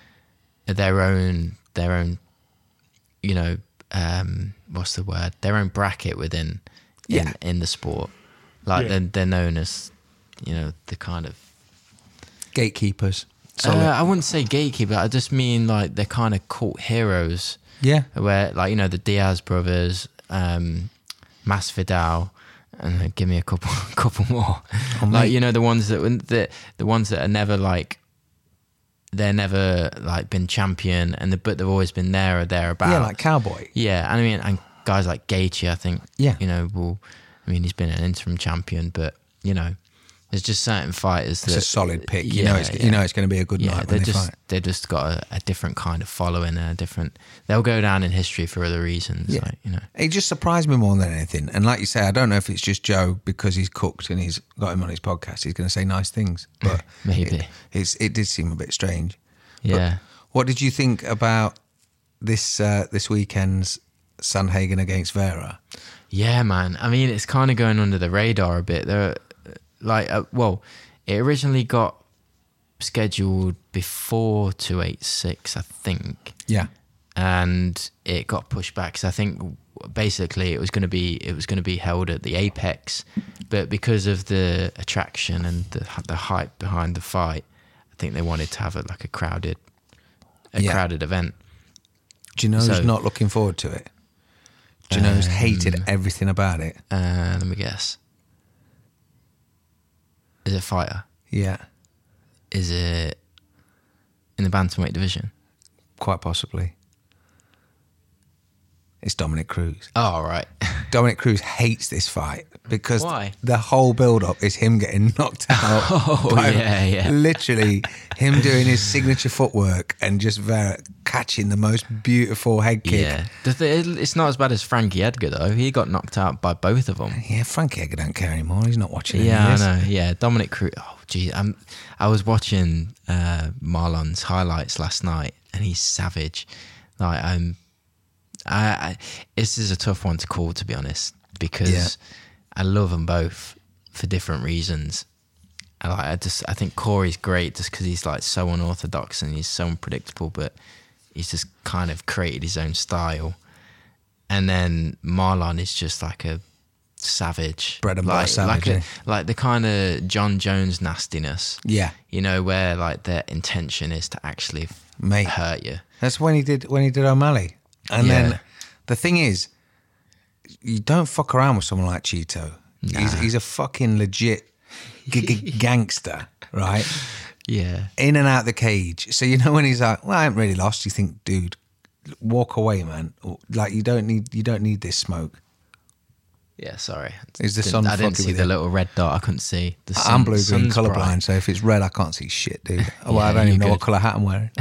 a their own their own, you know, um, what's the word? Their own bracket within in, yeah. in the sport. Like yeah. they're they're known as, you know, the kind of gatekeepers. Uh, I wouldn't say gatekeeper. I just mean like they're kind of cult heroes. Yeah, where like, you know, the Diaz brothers, um, Masvidal, and uh, give me a couple, couple more. Oh, like mate. You know, the ones that the the ones that are never like, they're never like been champion, and the, but they've always been there or thereabouts. Yeah, like Cowboy. Yeah, I mean, and guys like Gaethje, I think. Yeah, you know, will I mean, he's been an interim champion, but you know, there's just certain fighters that it's a solid pick. You yeah, know, it's, yeah. you know, it's going to be a good yeah, night they when they just fight. they just got a, a different kind of following, and a different. They'll go down in history for other reasons. Yeah. Like, you know, it just surprised me more than anything. And like you say, I don't know if it's just Joe because he's cooked and he's got him on his podcast. He's going to say nice things, but maybe it, it's it did seem a bit strange. Yeah. But what did you think about this uh, this weekend's Sandhagen against Vera? Yeah, man. I mean, it's kind of going under the radar a bit. There, like, uh, well. It originally got scheduled before two eighty-six, I think. Yeah. And it got pushed back because I think basically it was going to be it was going to be held at the Apex, but because of the attraction and the the hype behind the fight, I think they wanted to have it like a crowded a yeah. crowded event. Do you know so, who's not looking forward to it? Do you know um, who's hated everything about it? Uh, let me guess. Is it a fighter? Yeah. Is it in the bantamweight division? Quite possibly. It's Dominic Cruz. Oh, right. Dominic Cruz hates this fight because Why? the whole build-up is him getting knocked out. Oh, yeah, yeah. Literally, him doing his signature footwork and just Vera catching the most beautiful head kick. Yeah. It's not as bad as Frankie Edgar, though. He got knocked out by both of them. Yeah, Frankie Edgar don't care anymore. He's not watching Yeah, any of this. I know. Yeah, Dominic Cruz. Oh, gee. I'm, I was watching uh, Marlon's highlights last night, and he's savage. Like, I'm... I, I, this is a tough one to call, to be honest, because yeah. I love them both for different reasons. I, like, I just I think Corey's great just because he's like so unorthodox and he's so unpredictable, but he's just kind of created his own style. And then Marlon is just like a savage, bread and like, butter savage, like, a, yeah. like the kind of John Jones nastiness. Yeah, you know, where like their intention is to actually Mate, hurt you. That's when he did when he did O'Malley. And yeah. then the thing is, you don't fuck around with someone like Cheeto. Nah. He's, he's a fucking legit g- g- gangster, right? Yeah. In and out the cage. So you know when he's like, well, I haven't really lost. You think, dude, walk away, man. Like you don't need you don't need this smoke. Yeah, sorry. Is the didn't, sun I didn't see with the him? little red dot. I couldn't see. The sun, I'm blue green sun's colourblind, bright. so if it's red, I can't see shit, dude. Well, Yeah, I don't even know you're what good. colour hat I'm wearing.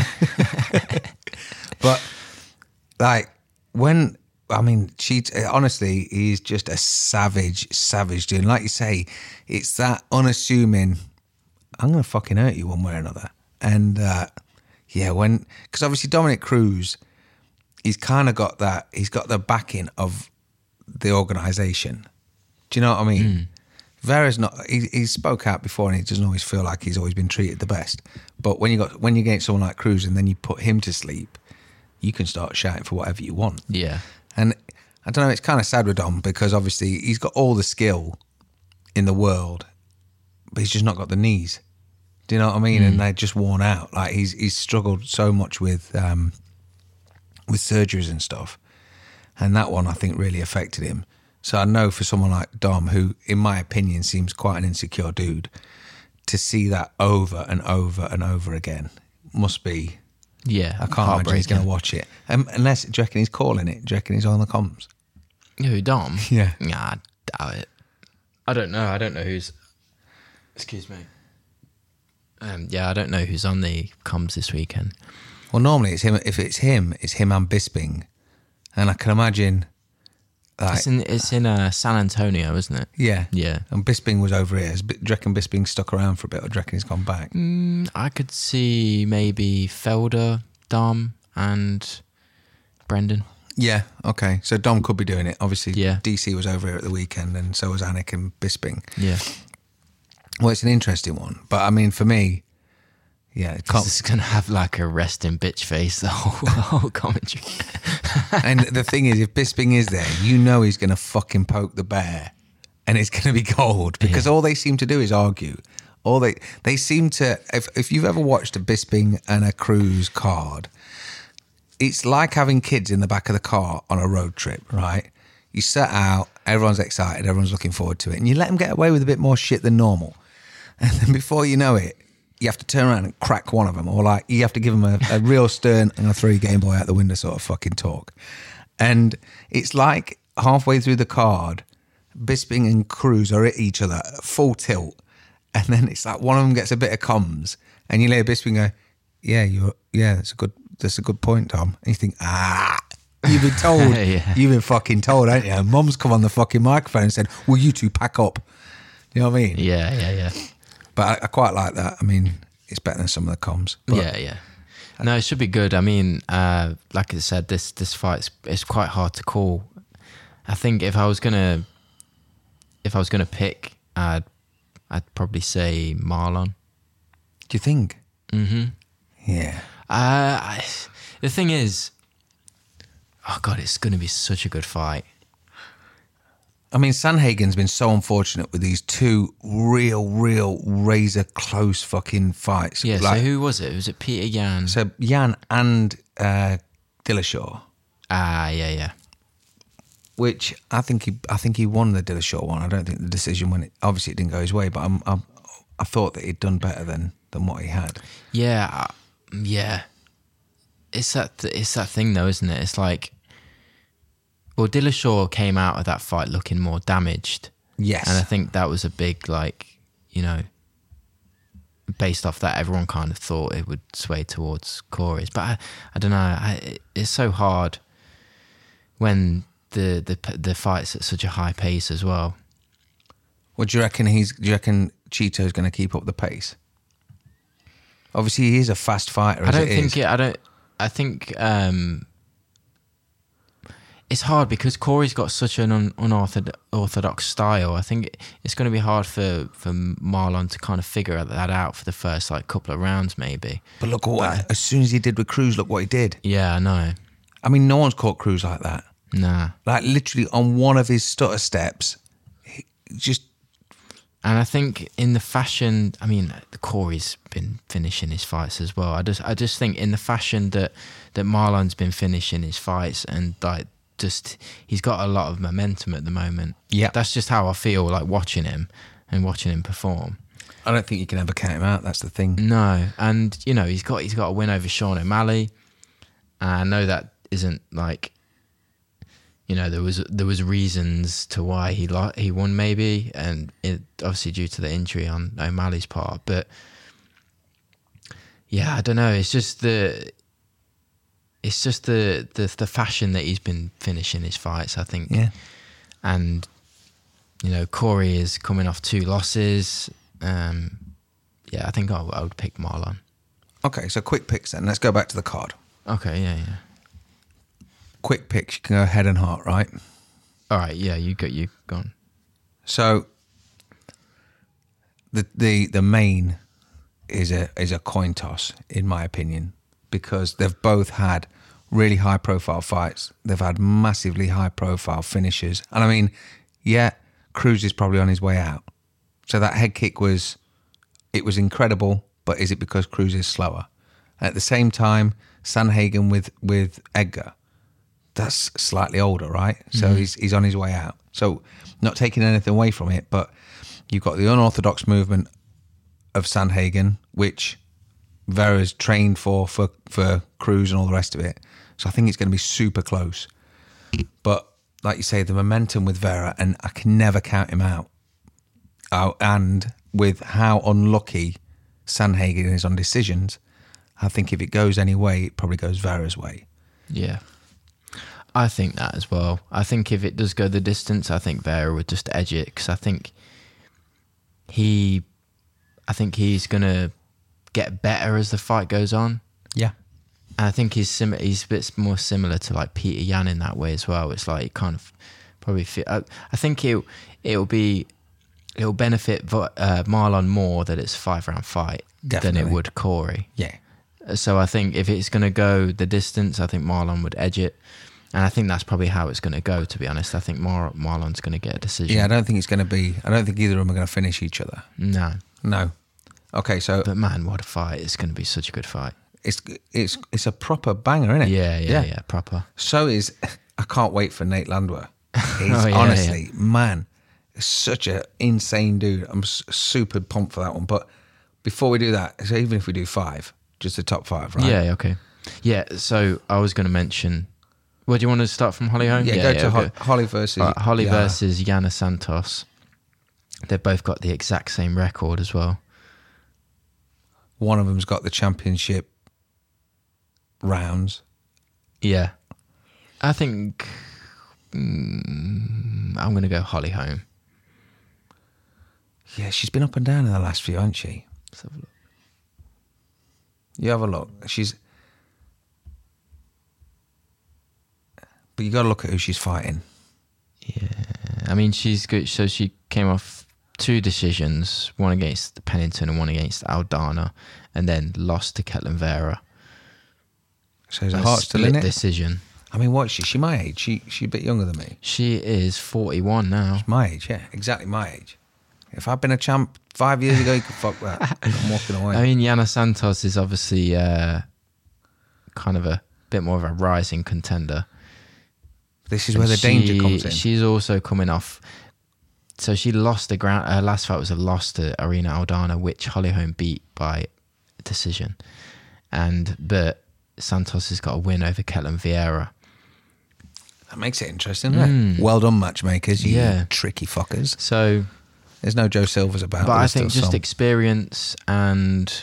But like when I mean, Cheat. Honestly, he's just a savage, savage dude. And like you say, it's that unassuming. I'm gonna fucking hurt you one way or another. And uh, yeah, when because obviously Dominic Cruz, he's kind of got that. He's got the backing of the organisation. Do you know what I mean? Mm. Vera's not. He, he spoke out before, and he doesn't always feel like he's always been treated the best. But when you got when you get someone like Cruz, and then you put him to sleep, you can start shouting for whatever you want. Yeah. And I don't know, it's kind of sad with Dom because obviously he's got all the skill in the world, but he's just not got the knees. Do you know what I mean? Mm. And they're just worn out. Like he's he's struggled so much with um, with surgeries and stuff, and that one I think really affected him. So I know for someone like Dom, who in my opinion seems quite an insecure dude, to see that over and over and over again must be. Yeah, I can't imagine he's going to watch it. Um, unless, do you reckon he's calling it? Do you reckon he's on the comms? Who, Dom? Yeah. Nah, I doubt it. I don't know. I don't know who's... Excuse me. Um, yeah, I don't know who's on the comms this weekend. Well, normally it's him. If it's him, it's him and Bisping. And I can imagine... Like, it's in, it's in uh, San Antonio, isn't it? Yeah. Yeah. And Bisping was over here. Do you reckon Bisping stuck around for a bit, or do you reckon he's gone back? Mm, I could see maybe Felder, Dom, and Brendan. Yeah, okay. So Dom could be doing it. Obviously, yeah. D C was over here at the weekend, and so was Anik and Bisping. Yeah. Well, it's an interesting one. But, I mean, for me, yeah. It can't... It's going to have like a resting bitch face, the whole, the whole commentary. And the thing is, if Bisping is there, you know he's going to fucking poke the bear, and it's going to be gold, because yeah. all they seem to do is argue. All they they seem to, if if you've ever watched a Bisping and a Cruz card, it's like having kids in the back of the car on a road trip, right? You set out, everyone's excited, everyone's looking forward to it, and you let them get away with a bit more shit than normal, and then before you know it, you have to turn around and crack one of them, or like you have to give them a, a real stern and a throw your Game Boy out the window sort of fucking talk. And it's like halfway through the card, Bisping and Cruz are at each other at full tilt, and then it's like one of them gets a bit of comms, and you hear Bisping go, "Yeah, you're yeah, that's a good that's a good point, Tom." And you think, ah, you've been told, yeah. you've been fucking told, haven't you? And Mum's come on the fucking microphone and said, "Will you two pack up?" You know what I mean? Yeah, yeah, yeah. But I, I quite like that. I mean, it's better than some of the comms. But yeah, yeah. No, it should be good. I mean, uh, like I said, this this fight is quite hard to call. I think if I was gonna, if I was gonna pick, I'd I'd probably say Marlon. Do you think? Mm-hmm. Yeah. Uh, I, the thing is, oh god, it's gonna be such a good fight. I mean, Sanhagen's been so unfortunate with these two real, real razor close fucking fights. Yeah, like, so who was it? Was it Peter Yan? So Yan and uh, Dillashaw. Ah, yeah, yeah. Which I think he, I think he won the Dillashaw one. I don't think the decision went. Obviously, it didn't go his way, but I'm, I'm, I thought that he'd done better than than what he had. Yeah, uh, yeah. It's that, it's that thing though, isn't it? It's like. Well, Dillashaw came out of that fight looking more damaged. Yes. And I think that was a big, like, you know, based off that, everyone kind of thought it would sway towards Corey's. But I, I don't know, I, it's so hard when the, the the fight's at such a high pace as well. Well, do you reckon he's? Do you reckon Cheeto's going to keep up the pace? Obviously, he is a fast fighter. I don't as it think is. it. I don't. I think. Um, It's hard because Corey's got such an un- unorthodox style. I think it's going to be hard for, for Marlon to kind of figure that out for the first like couple of rounds, maybe. But look at what, as soon as he did with Cruz, look what he did. Yeah, I know. I mean, no one's caught Cruz like that. Nah. Like literally on one of his stutter steps, he just. And I think in the fashion, I mean, Corey's been finishing his fights as well. I just, I just think in the fashion that that Marlon's been finishing his fights, and like. Just he's got a lot of momentum at the moment. Yeah, that's just how I feel like watching him and watching him perform. I don't think you can ever count him out. That's the thing. No, and you know he's got he's got a win over Sean O'Malley. I know that isn't like, you know, there was there was reasons to why he lo- he won maybe, and it obviously due to the injury on O'Malley's part. But yeah, I don't know. It's just the. It's just the, the the fashion that he's been finishing his fights, I think. Yeah. And, you know, Corey is coming off two losses. Um, yeah, I think I, I would pick Marlon. Okay, so quick picks then. Let's go back to the card. Okay, yeah, yeah. Quick picks. You can go head and heart, right? All right, yeah, you go, you go on. So, the the the main is a is a coin toss, in my opinion. Because they've both had really high-profile fights. They've had massively high-profile finishes. And I mean, yeah, Cruz is probably on his way out. So that head kick was, it was incredible, but is it because Cruz is slower? At the same time, Sanhagen with, with Edgar, that's slightly older, right? So mm-hmm. he's he's on his way out. So not taking anything away from it, but you've got the unorthodox movement of Sanhagen, which Vera's trained for, for, for Cruz and all the rest of it. So I think it's going to be super close. But like you say, the momentum with Vera, and I can never count him out. Oh, and with how unlucky Sanhagen is on decisions, I think if it goes any way, it probably goes Vera's way. Yeah. I think that as well. I think if it does go the distance, I think Vera would just edge it, because I think he, I think he's going to get better as the fight goes on. Yeah. And I think he's sim- he's a bit more similar to like Peter Yan in that way as well. It's like kind of probably fit. I, I think it it'll be it'll benefit uh, Marlon more that it's a five round fight Definitely. than it would Corey. Yeah. So I think if it's going to go the distance, I think Marlon would edge it. And I think that's probably how it's going to go, to be honest. I think Mar- Marlon's going to get a decision. Yeah, I don't think it's going to be... I don't think either of them are going to finish each other. No. No. Okay, so... But man, what a fight. It's going to be such a good fight. It's it's it's a proper banger, isn't it? Yeah, yeah, yeah, yeah proper. So is... I can't wait for Nate Landwehr. He's oh, yeah, honestly, yeah. man, such an insane dude. I'm super pumped for that one. But before we do that, so even if we do five, just the top five, right? Yeah, okay. Yeah, so I was going to mention... Well, do you want to start from Holly Holm? Yeah, yeah go yeah, to we'll Ho- Holly versus... Right, Holly Yana. versus Yana Santos. They've both got the exact same record as well. One of them's got the championship rounds. Yeah. I think... Mm, I'm going to go Holly Holm. Yeah, she's been up and down in the last few, hasn't she? Let's have a look. You have a look. She's... But you got to look at who she's fighting. Yeah, I mean, she's good. So she came off two decisions, one against Pennington and one against Aldana, and then lost to Ketlin Vera. So there's a A heart still in split it. decision. I mean, what is she? She my age. She she's a bit younger than me. She is forty-one now. She's my age, yeah, exactly my age. If I'd been a champ five years ago, you could fuck that. I'm walking away. I mean, Yana Santos is obviously uh, kind of a bit more of a rising contender. This is where the she, danger comes in. She's also coming off. So she lost the ground. Her last fight was a loss to Arena Aldana, which Holly Holm beat by decision. And but Santos has got a win over Ketlin Vieira. That makes it interesting, doesn't it? Well done, matchmakers. You Yeah. tricky fuckers. So, There's no Joe Silvers about. but I there's think still just some. experience and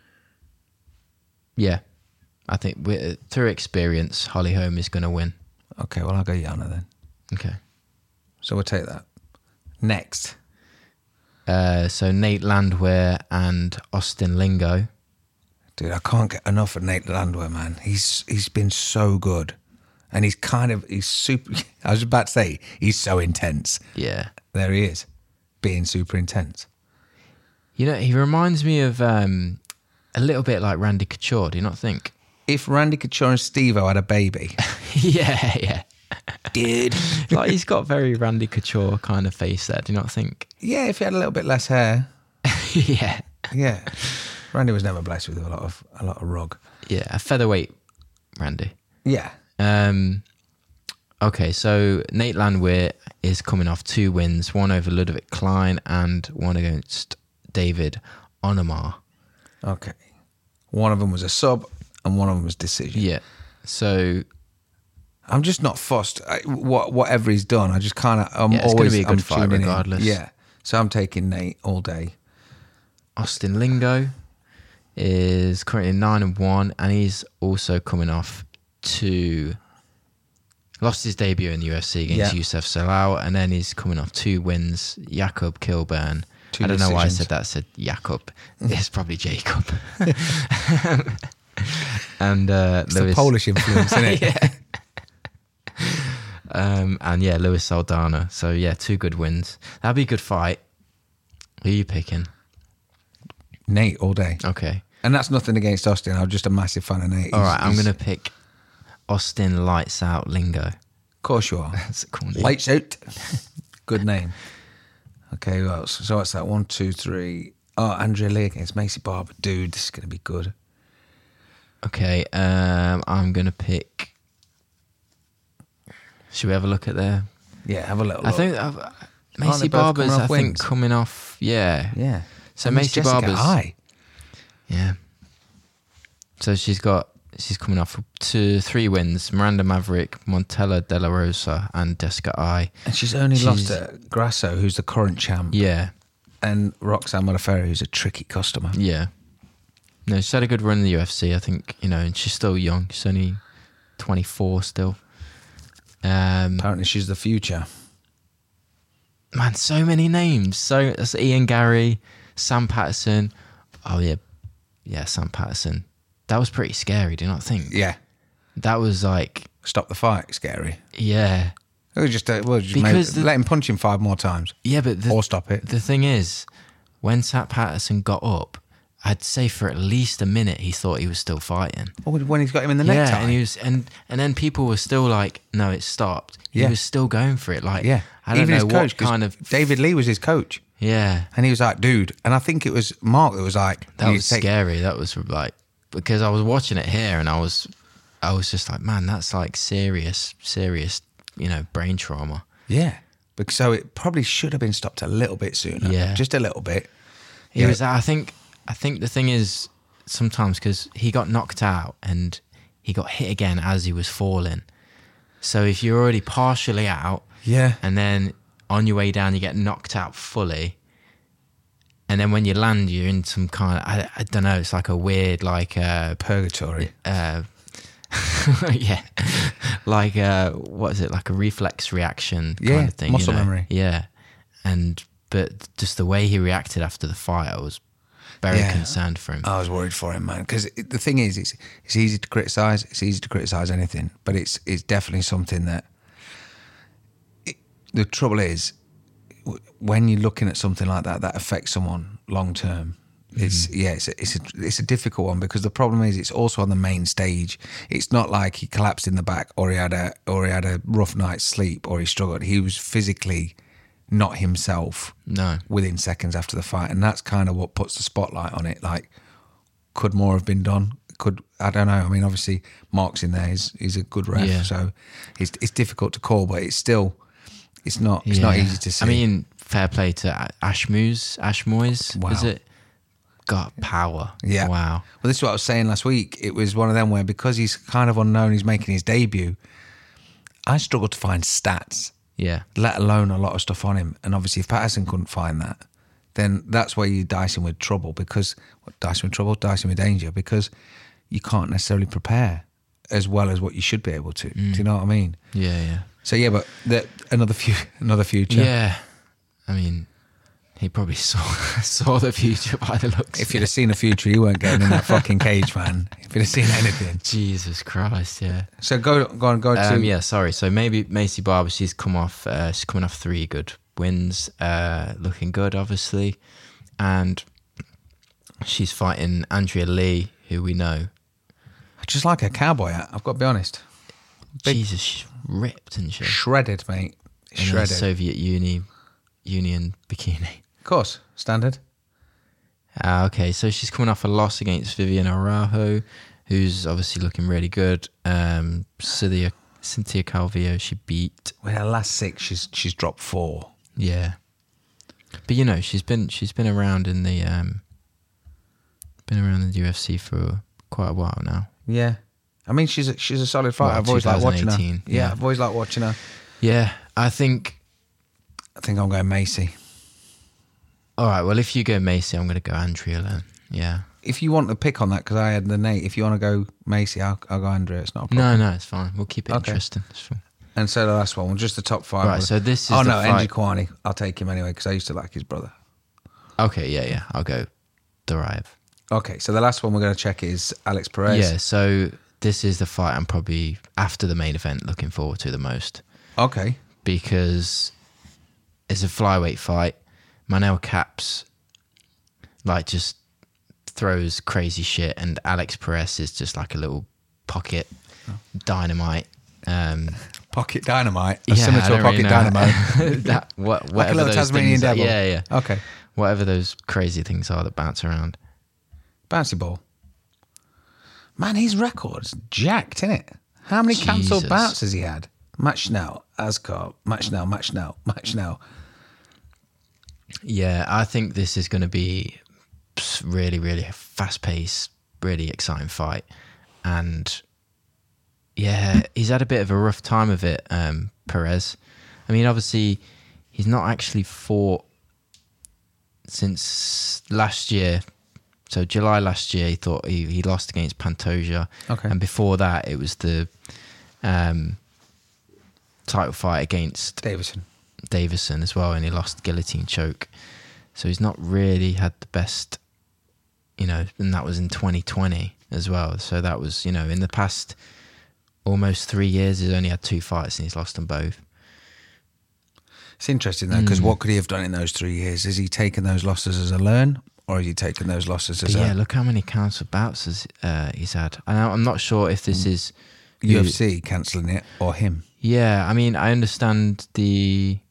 yeah, I think with, through experience, Holly Holm is going to win. Okay, well I'll go Yana then. Okay. So we'll take that. Next, Uh, so Nate Landwehr and Austin Lingo. dude, I can't get enough of Nate Landwehr, man. He's he's been so good, and he's kind of he's super. I was about to say he's so intense. Yeah. There he is, being super intense. You know, he reminds me of um, a little bit like Randy Couture, do you not think? If Randy Couture and Steve-O had a baby, yeah, yeah. dude. Like he's got very Randy Couture kind of face there, do you not think? Yeah, if he had a little bit less hair. yeah. Yeah, Randy was never blessed with a lot of a lot of rug. Yeah, a featherweight Randy. Yeah, Um, okay, so Nate Landwehr is coming off two wins, one over Ludovic Klein and one against David Onomar. okay. One of them was a sub, and one of them was decision. Yeah. So I'm just not fussed. I, what whatever he's done, I just kind of. I'm Yeah, it's gonna always be a good I'm fight tuning in. regardless. Yeah, so I'm taking Nate all day. Austin Lingo is currently nine and one, and he's also coming off two. Lost his debut in the U F C against Yeah. Youssef Salau, and then he's coming off two wins. Jakob Kilburn. Two I don't know why I decisions. said that. I said Jakob. It's probably Jacob. and uh, It's Lewis the Polish influence, isn't it? yeah. Um, and yeah, Lewis Saldana. So yeah, two good wins. That'd be a good fight. Who are you picking? Nate all day, Okay. and that's nothing against Austin. I'm just a massive fan of Nate. All He's- right, I'm he's- going to pick Austin Lights Out Lingo. Of course you are. That's a cool name. Lights out. Good name. Okay, who else? So what's that? One, two, three. Oh, Andrea Lee against Macy Barber. Dude, this is going to be good. Okay, um, I'm going to pick... Should we have a look at their... Yeah, have a little I look. think uh, they Macy both Barber's, coming I off think, wins? coming off... Yeah. Yeah. So And Miss Macy Jessica Barber's... Eye. Yeah. So she's got... She's coming off to three wins. Miranda Maverick, Montella De La Rosa, and Jessica Eye. And she's only She's- lost to Grasso, who's the current champ. Yeah. And Roxanne Modafferi, who's a tricky customer. Yeah. No, she's had a good run in the U F C, I think, you know, and she's still young. She's only twenty-four still. Um, Apparently she's the future. man, so many names. So that's Ian Gary, Sam Patterson. Oh, yeah. Yeah, Sam Patterson. That was pretty scary, do you not think? Yeah. That was like, Stop the fight, scary. yeah. It was just, uh, well, just Because maybe, the- let him punch him five more times. Yeah, but the, Or stop it. the thing is, when Sam Patterson got up, I'd say for at least a minute he thought he was still fighting. Or when he's got him in the Yeah, necktie. and he was, and and then people were still like, "No, it's stopped." He Yeah. was still going for it. Like, yeah. I don't Even know his coach, what 'cause kind of. David Lee was his coach. Yeah, And he was like, dude. And I think it was Mark that was like, that you was take- scary. That was like, because I was watching it here, and I was, I was just like, man, that's like serious, serious, you know, brain trauma. Yeah. Because so it probably should have been stopped a little bit sooner. Yeah. Just a little bit. He Yeah. was. I think. I think the thing is sometimes because he got knocked out and he got hit again as he was falling. So if you're already partially out, Yeah. and then on your way down you get knocked out fully, and then when you land you're in some kind of I, I don't know. It's like a weird like uh, Purgatory. uh yeah, like uh, what is it? Like a reflex reaction kind Yeah, of thing. muscle you know? memory. Yeah, and but just the way he reacted after the fight, I was very Yeah. concerned for him. I was worried for him, man. Because the thing is, it's it's easy to criticise. It's easy to criticise anything, but it's it's definitely something that. It, the trouble is, w- when you're looking at something like that that affects someone long term, it's yeah, it's a, it's a it's a difficult one because the problem is it's also on the main stage. It's not like he collapsed in the back or he had a or he had a rough night's sleep or he struggled. He was physically not himself. No. Within seconds after the fight, and that's kind of what puts the spotlight on it. Like, could more have been done? Could I don't know. I mean, obviously Mark's in there. He's he's a good ref, Yeah. so it's it's difficult to call, but it's still it's not it's not Yeah. easy to see. I mean, fair play to A- Ashmoos, Ashmoys, Wow. is it? Got power. yeah, Wow. Well, this is what I was saying last week. It was one of them where because he's kind of unknown, he's making his debut. I struggled to find stats, Yeah. let alone a lot of stuff on him. And obviously, if Patterson couldn't find that, then that's where you're dicing with trouble because what, dicing with trouble, dicing with danger because you can't necessarily prepare as well as what you should be able to. Do you know what I mean? Yeah, yeah. So yeah, but the, another few, another future. Yeah. I mean, he probably saw saw the future by the looks. If you'd have seen the future, you weren't getting in that fucking cage, man. If you'd have seen anything. Jesus Christ, yeah. So go, go on, go to Um, yeah, sorry. So maybe Macy Barber, she's come off, uh, she's coming off three good wins, uh, looking good, obviously, and she's fighting Andrea Lee, who we know. just like a cowboy hat. I've got to be honest. Big- Jesus, she's ripped, isn't she? Shredded, mate. In a Shredded. Soviet Uni, Union bikini. Of course, standard. Uh, okay, so she's coming off a loss against Vivian Araujo, who's obviously looking really good. Um, Cynthia, Cynthia Calvillo, she beat. With her last six, she's she's dropped four. Yeah, but you know she's been she's been around in the um, been around in the U F C for quite a while now. Yeah. I mean, she's a, she's a solid fighter. Well, I've always liked watching her. twenty eighteen, Yeah, yeah. I've always liked watching her. Yeah, I think. I think I'm going Macy. All right, well, if you go Macy, I'm going to go Andrea then. Yeah. If you want to pick on that, because I had the Nate, if you want to go Macy, I'll, I'll go Andrea. It's not a problem. No, no, it's fine. We'll keep it Okay. interesting. It's fine. And so the last one, just the top five. Right, so this is Oh, the no, Angie fight- Kwani. I'll take him anyway, because I used to like his brother. Okay, yeah, yeah. I'll go Duraev. Okay, so the last one we're going to check is Alex Perez. Yeah, so this is the fight I'm probably, after the main event, looking forward to the most. Okay. Because it's a flyweight fight. Manel Caps, like, just throws crazy shit, and Alex Perez is just like a little pocket dynamite. Um, Pocket Dynamite? Yeah, similar I to a don't Pocket really know. Dynamo? that what Like a whatever little those Tasmanian things are. devil? Yeah, yeah. Okay. Whatever those crazy things are that bounce around. Bouncy ball. Man, his record's jacked, isn't it? How many cancelled Jesus. bouts has he had? Match now, Ascar, match now, match now, match now. Yeah, I think this is going to be really, really fast paced, really exciting fight. And yeah, he's had a bit of a rough time of it, um, Perez. I mean, obviously, he's not actually fought since last year. So July last year, he thought he, he lost against Pantoja. Okay. And before that, it was the um, title fight against Davison. Davison as well, and he lost guillotine choke. So he's not really had the best, you know, and that was in twenty twenty as well. So that was, you know, in the past almost three years, he's only had two fights and he's lost them both. It's interesting though, because what could he have done in those three years? Has he taken those losses as a learn, or has he taken those losses as But yeah, a look how many cancelled bouts has, uh, he's had. And I- I'm not sure if this is U F C cancelling it or him? Yeah, I mean, I understand the.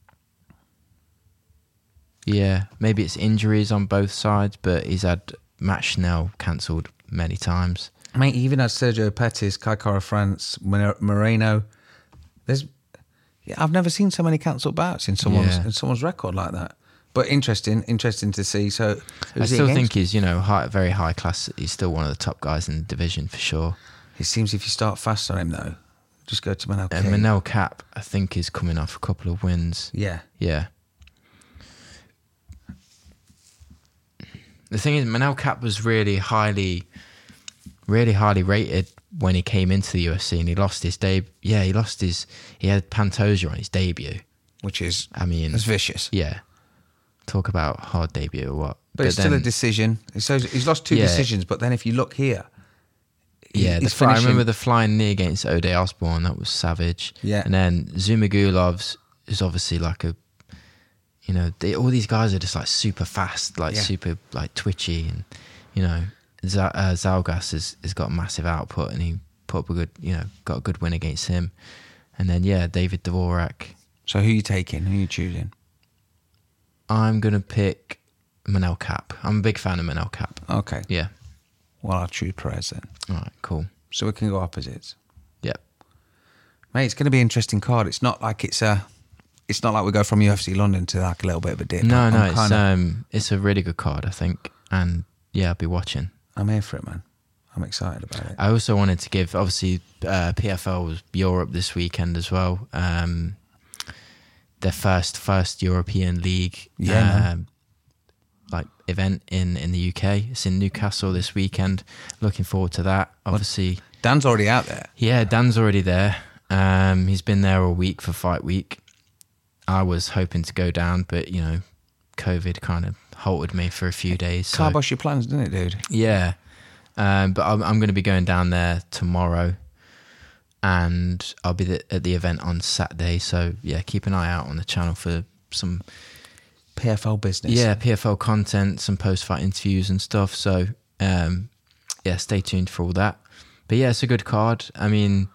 Yeah, maybe it's injuries on both sides, but he's had Matt Schnell cancelled many times. Mate, he even had Sergio Pettis, Kai Kara France, Moreno. There's, yeah, I've never seen so many cancelled bouts in someone's Yeah. in someone's record like that. But interesting, interesting to see. So I who's he still against? think he's, you know, high, very high class. He's still one of the top guys in the division for sure. It seems if you start fast on him though, just go to Manel. And Kape. Manel Cap, I think, is coming off a couple of wins. Yeah, Yeah. The thing is, Manel Cap was really highly, really highly rated when he came into the U F C, and he lost his debut. Yeah, he lost his. He had Pantoja on his debut. which is I mean, it's vicious. yeah. Talk about hard debut or what? But, it's still a then- decision. So he's lost two Yeah. decisions, but then if you look here, he- Yeah, the he's fly, I finishing- remember the flying knee against O'Day Osborne. That was savage. Yeah. And then Zumagulov's is obviously like a, you know, they, all these guys are just like super fast, like Yeah. super like twitchy, and you know, Z- uh, Zalgas has, has got massive output, and he put up a good, you know, got a good win against him. And then yeah, David Dvorak. So who are you taking? Who are you choosing? I'm gonna pick Manel Cap. I'm a big fan of Manel Cap. Okay. Yeah. Well, I'll choose Perez then. All right. Cool. So we can go opposites. Yep. Mate, it's going to be an interesting card. It's not like it's a, it's not like we go from U F C London to like a little bit of a dip. No, I'm no, it's kinda- um, it's a really good card, I think, and yeah, I'll be watching. I'm here for it, man. I'm excited about it. I also wanted to give, obviously, uh, P F L was Europe this weekend as well. Um, their first first European League Yeah, man. um, like event in, in the U K. It's in Newcastle this weekend. Looking forward to that. Obviously, Dan's already out there. yeah, Dan's already there. Um, he's been there all week for fight week. I was hoping to go down, but you know, COVID kind of halted me for a few days. So. Carbosh your plans, didn't it, dude? Yeah, um, but I'm, I'm going to be going down there tomorrow, and I'll be the, at the event on Saturday. So yeah, keep an eye out on the channel for some P F L business. yeah P F L content, some post-fight interviews and stuff. So um, yeah, stay tuned for all that. But yeah, it's a good card. I mean,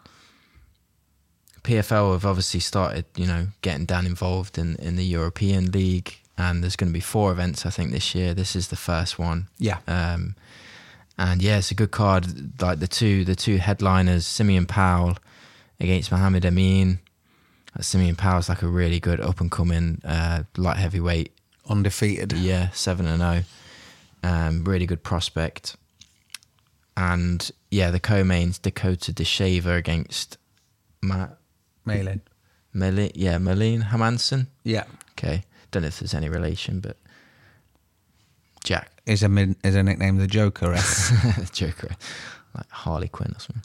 P F L have obviously started, you know, getting Dan involved in, in the European League, and there's going to be four events, I think, this year. This is the first one. Yeah. Um, and yeah, it's a good card. Like the two, the two headliners, Simeon Powell against Mohamed Amin. Uh, Simeon Powell's like a really good up and coming uh, light heavyweight. Undefeated. Yeah, seven and zero. Um, really good prospect. And yeah, the co-mains, Dakota DeShaver against Matt Malin. Malin. Yeah, Malin Hermansen. Yeah. Okay, don't know if there's any relation, but Jack. Is a mid, is a nickname the Joker. Eh? Joker, like Harley Quinn or something.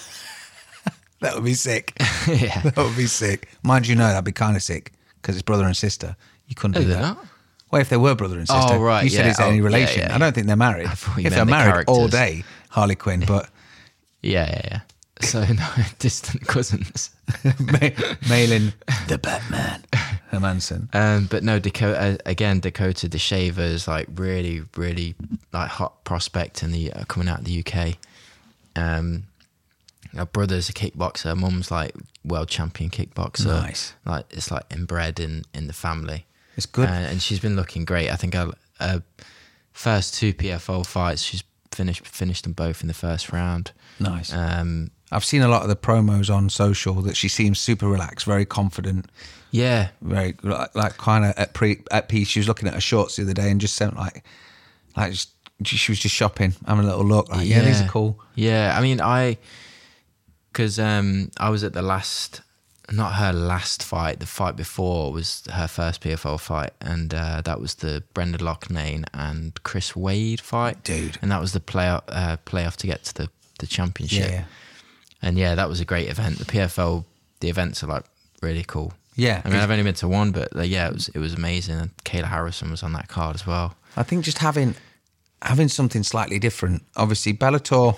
That would be sick. Yeah. That would be sick. Mind you, know that'd be kind of sick because it's brother and sister. You couldn't Oh, do they're that. not? Well, if they were brother and sister, Oh, right, you said yeah. is there any Oh, yeah, relation? yeah, I don't think they're married. I thought you If they're meant the married all characters. day, Harley Quinn, but Yeah, yeah, yeah. So no, distant cousins. Malin, the Batman, Hermansen. Um, but no, Dakota again. Dakota DeShaver is like really, really like hot prospect in the uh, coming out of the U K. Um, our brother's a kickboxer. Mum's like world champion kickboxer. Nice. Like it's like inbred in in the family. It's good. Uh, and she's been looking great. I think her uh, first two P F L fights, she's finished finished them both in the first round. Nice. Um, I've seen a lot of the promos on social that she seems super relaxed, very confident, yeah, very like, like kind of at pre at peace. She was looking at her shorts the other day and just sent like, like just, she was just shopping, having a little look. Like, yeah, these are cool. Yeah, I mean, I because um, I was at the last, not her last fight. The fight before was her first P F L fight, and uh, that was the Brenda Loughnane and Chris Wade fight, dude. And that was the playoff uh, playoff to get to the the championship. Yeah. And yeah, that was a great event. The P F L, the events are like really cool. Yeah, I mean, I've only been to one, but uh, yeah, it was it was amazing. And Kayla Harrison was on that card as well. I think just having having something slightly different. Obviously, Bellator.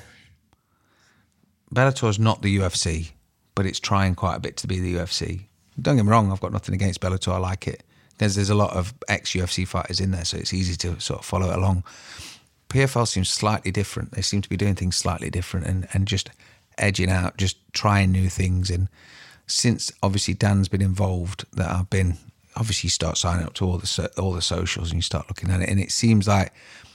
Bellator's not the U F C, but it's trying quite a bit to be the U F C. Don't get me wrong, I've got nothing against Bellator. I like it. There's there's a lot of ex-U F C fighters in there, so it's easy to sort of follow it along. P F L seems slightly different. They seem to be doing things slightly different and, and just edging out, just trying new things. And since obviously Dan's been involved, that I've been obviously you start signing up to all the all the socials and you start looking at it, and it seems like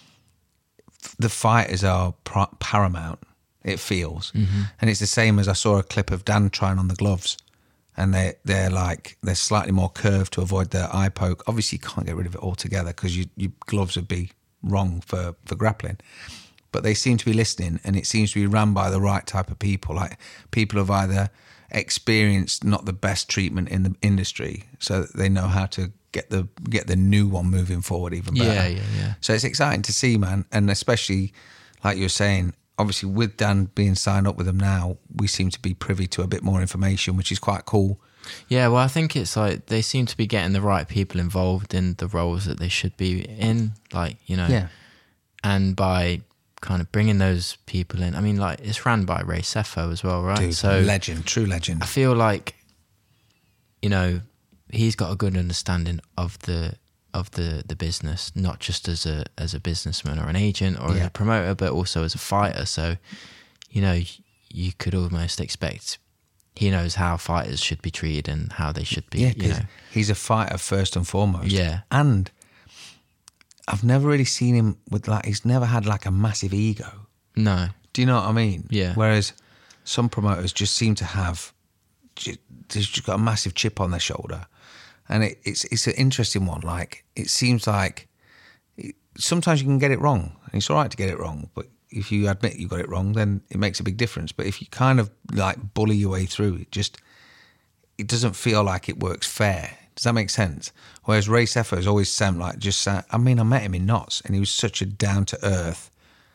the fighters are paramount. It feels, mm-hmm. and it's the same as I saw a clip of Dan trying on the gloves, and they they're like they're slightly more curved to avoid their eye poke. Obviously, you can't get rid of it altogether because you, your gloves would be wrong for, for grappling, but they seem to be listening, and it seems to be run by the right type of people, like people who've either experienced not the best treatment in the industry, so that they know how to get the get the new one moving forward even better. Yeah, yeah, yeah. So it's exciting to see, man, and especially like you were saying, obviously with Dan being signed up with them now, we seem to be privy to a bit more information, which is quite cool. Yeah, well, I think it's like they seem to be getting the right people involved in the roles that they should be in, like, you know, yeah. And by kind of bringing those people in, I mean, like, it's ran by Ray Sefo as well, right? Dude, so legend, true legend. I feel like, you know, he's got a good understanding of the of the, the business, not just as a as a businessman or an agent or yeah. a promoter, but also as a fighter. So, you know, you could almost expect he knows how fighters should be treated and how they should be. Yeah, you know, he's a fighter first and foremost. Yeah, and I've never really seen him with like he's never had like a massive ego. No, do you know what I mean? Yeah. Whereas some promoters just seem to have they've just got a massive chip on their shoulder, and it, it's it's an interesting one. Like it seems like it, sometimes you can get it wrong, and it's all right to get it wrong, but if you admit you got it wrong, then it makes a big difference. But if you kind of like bully your way through, it just it doesn't feel like it works fair. Does that make sense? Whereas Ray Sefo has always sounded like just. I mean, I met him in Knots, and he was such a down to earth,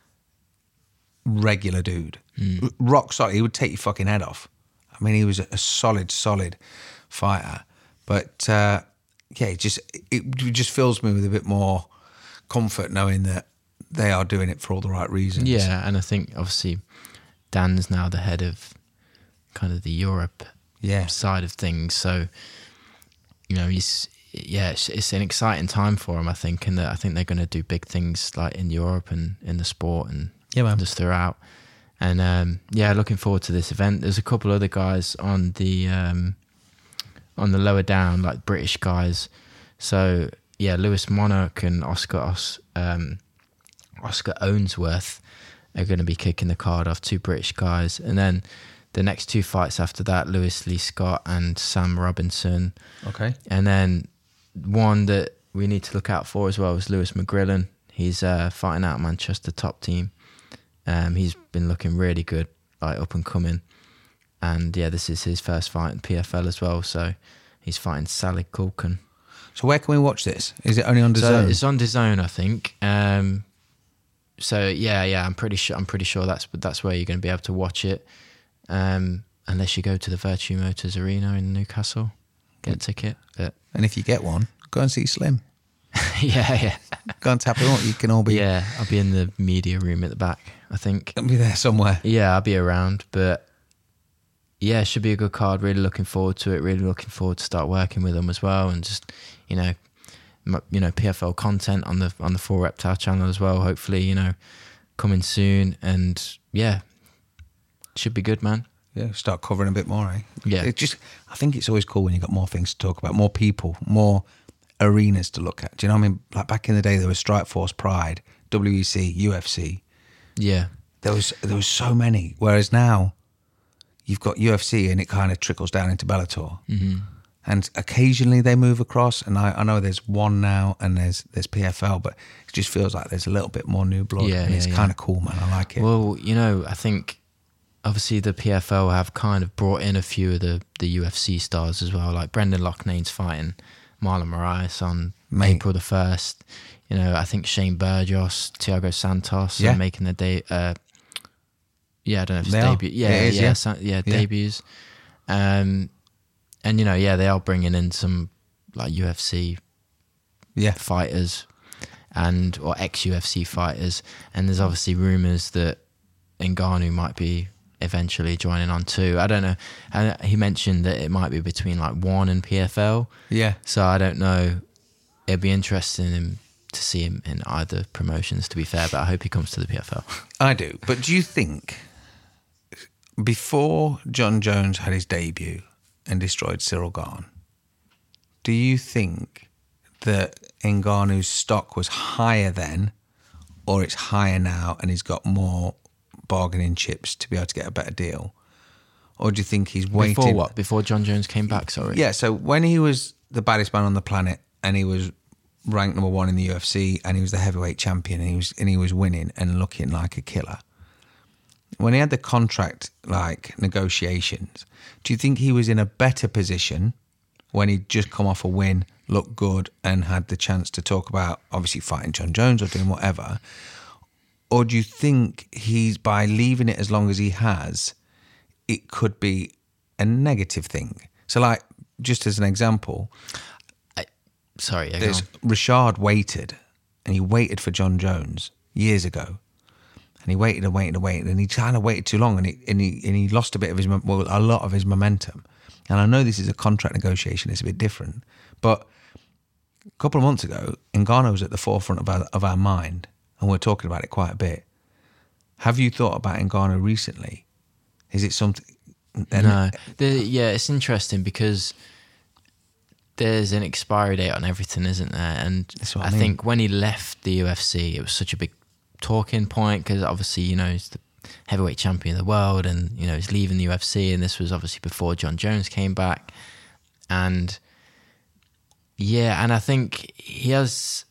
regular dude, mm. rock solid. He would take your fucking head off. I mean, he was a solid, solid fighter. But uh, yeah, it just it just fills me with a bit more comfort knowing that they are doing it for all the right reasons. Yeah, and I think obviously Dan's now the head of kind of the Europe yeah. side of things. So, you know, he's yeah, it's, it's an exciting time for him, I think, and that I think they're going to do big things like in Europe and in the sport and yeah, man. just throughout. And um, yeah, looking forward to this event. There's a couple other guys on the um, on the lower down, like British guys. So yeah, Lewis Monarch and Oscar Os, um, Oscar Owensworth are going to be kicking the card off, two British guys. And then the next two fights after that, Lewis Lee Scott and Sam Robinson. Okay. And then one that we need to look out for as well is Lewis McGrillen. He's uh, fighting out Manchester top team. Um, he's been looking really good, like up and coming. And yeah, this is his first fight in P F L as well. So he's fighting Sally Culkin. So where can we watch this? Is it only on DAZN? So it's on DAZN, I think. Um, so yeah, yeah, I'm pretty sure. I'm pretty sure that's that's where you're going to be able to watch it, um, unless you go to the Virtue Motors Arena in Newcastle, get a ticket. But and if you get one, go and see Slim. yeah, yeah. Go and tap it on. You can all be. Yeah, I'll be in the media room at the back, I think. I'll be there somewhere. Yeah, I'll be around, but yeah, it should be a good card. Really looking forward to it. Really looking forward to start working with them as well, and just you know, you know, P F L content on the on the Full Reptile channel as well. Hopefully, you know, coming soon, and yeah, should be good, man. Yeah, start covering a bit more, eh? Yeah. It just, I think it's always cool when you've got more things to talk about, more people, more arenas to look at. Do you know what I mean? Like back in the day, there was Strikeforce, Pride, W E C, U F C. Yeah. There was there was so many. Whereas now, you've got U F C and it kind of trickles down into Bellator. Mm-hmm. And occasionally they move across. And I, I know there's one now and there's there's P F L, but it just feels like there's a little bit more new blood. Yeah, and it's yeah, kind yeah. of cool, man. I like it. Well, you know, I think obviously the P F L have kind of brought in a few of the, the U F C stars as well. Like Brendan Loughnane's fighting Marlon Moraes on Mate. April the first. You know, I think Shane Burgos, Thiago Santos Yeah. are making their day. Uh, yeah, I don't know if it's They are. debut. Yeah, It is, yeah, yeah. San- yeah, Yeah. debuts. Um, and you know, yeah, they are bringing in some like U F C yeah. fighters and or ex U F C fighters, and there's obviously rumours that Ngannou might be eventually joining on too. I don't know. And he mentioned that it might be between like one and P F L. Yeah. So I don't know. It'd be interesting in, to see him in either promotions, to be fair, but I hope he comes to the P F L. I do. But do you think before John Jones had his debut and destroyed Cyril Gane, do you think that Ngannou's stock was higher then, or it's higher now and he's got more bargaining chips to be able to get a better deal? Or do you think he's waiting? Before what? Before John Jones came back, sorry. Yeah, so when he was the baddest man on the planet and he was ranked number one in the U F C and he was the heavyweight champion and he was and he was winning and looking like a killer. When he had the contract like negotiations, do you think he was in a better position when he'd just come off a win, looked good and had the chance to talk about obviously fighting John Jones or doing whatever? Or do you think he's, by leaving it as long as he has, it could be a negative thing? So like, just as an example, Sorry, yeah, go there's on. Rashad waited, and he waited for John Jones years ago, and he waited and waited and waited, and he kind of waited too long, and he and he and he lost a bit of his well, a lot of his momentum. And I know this is a contract negotiation; it's a bit different, but a couple of months ago, Ngannou was at the forefront of our, of our mind, and we're talking about it quite a bit. Have you thought about Ngannou recently? Is it something? And No, the, yeah, it's interesting because there's an expiry date on everything, isn't there? And That's what I I mean. think when he left the U F C, it was such a big talking point because obviously, you know, he's the heavyweight champion of the world and, you know, he's leaving the U F C, and this was obviously before John Jones came back. And yeah, and I think he has,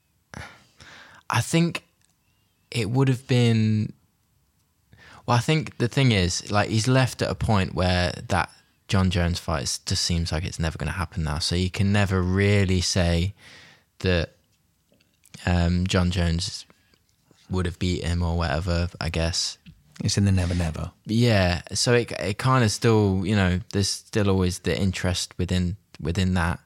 I think it would have been, well, I think the thing is, like, he's left at a point where that John Jones fight is- just seems like it's never going to happen now. So you can never really say that um, John Jones would have beat him or whatever, I guess. it's in the never never. Yeah, so it it kind of still, you know, there's still always the interest within within that.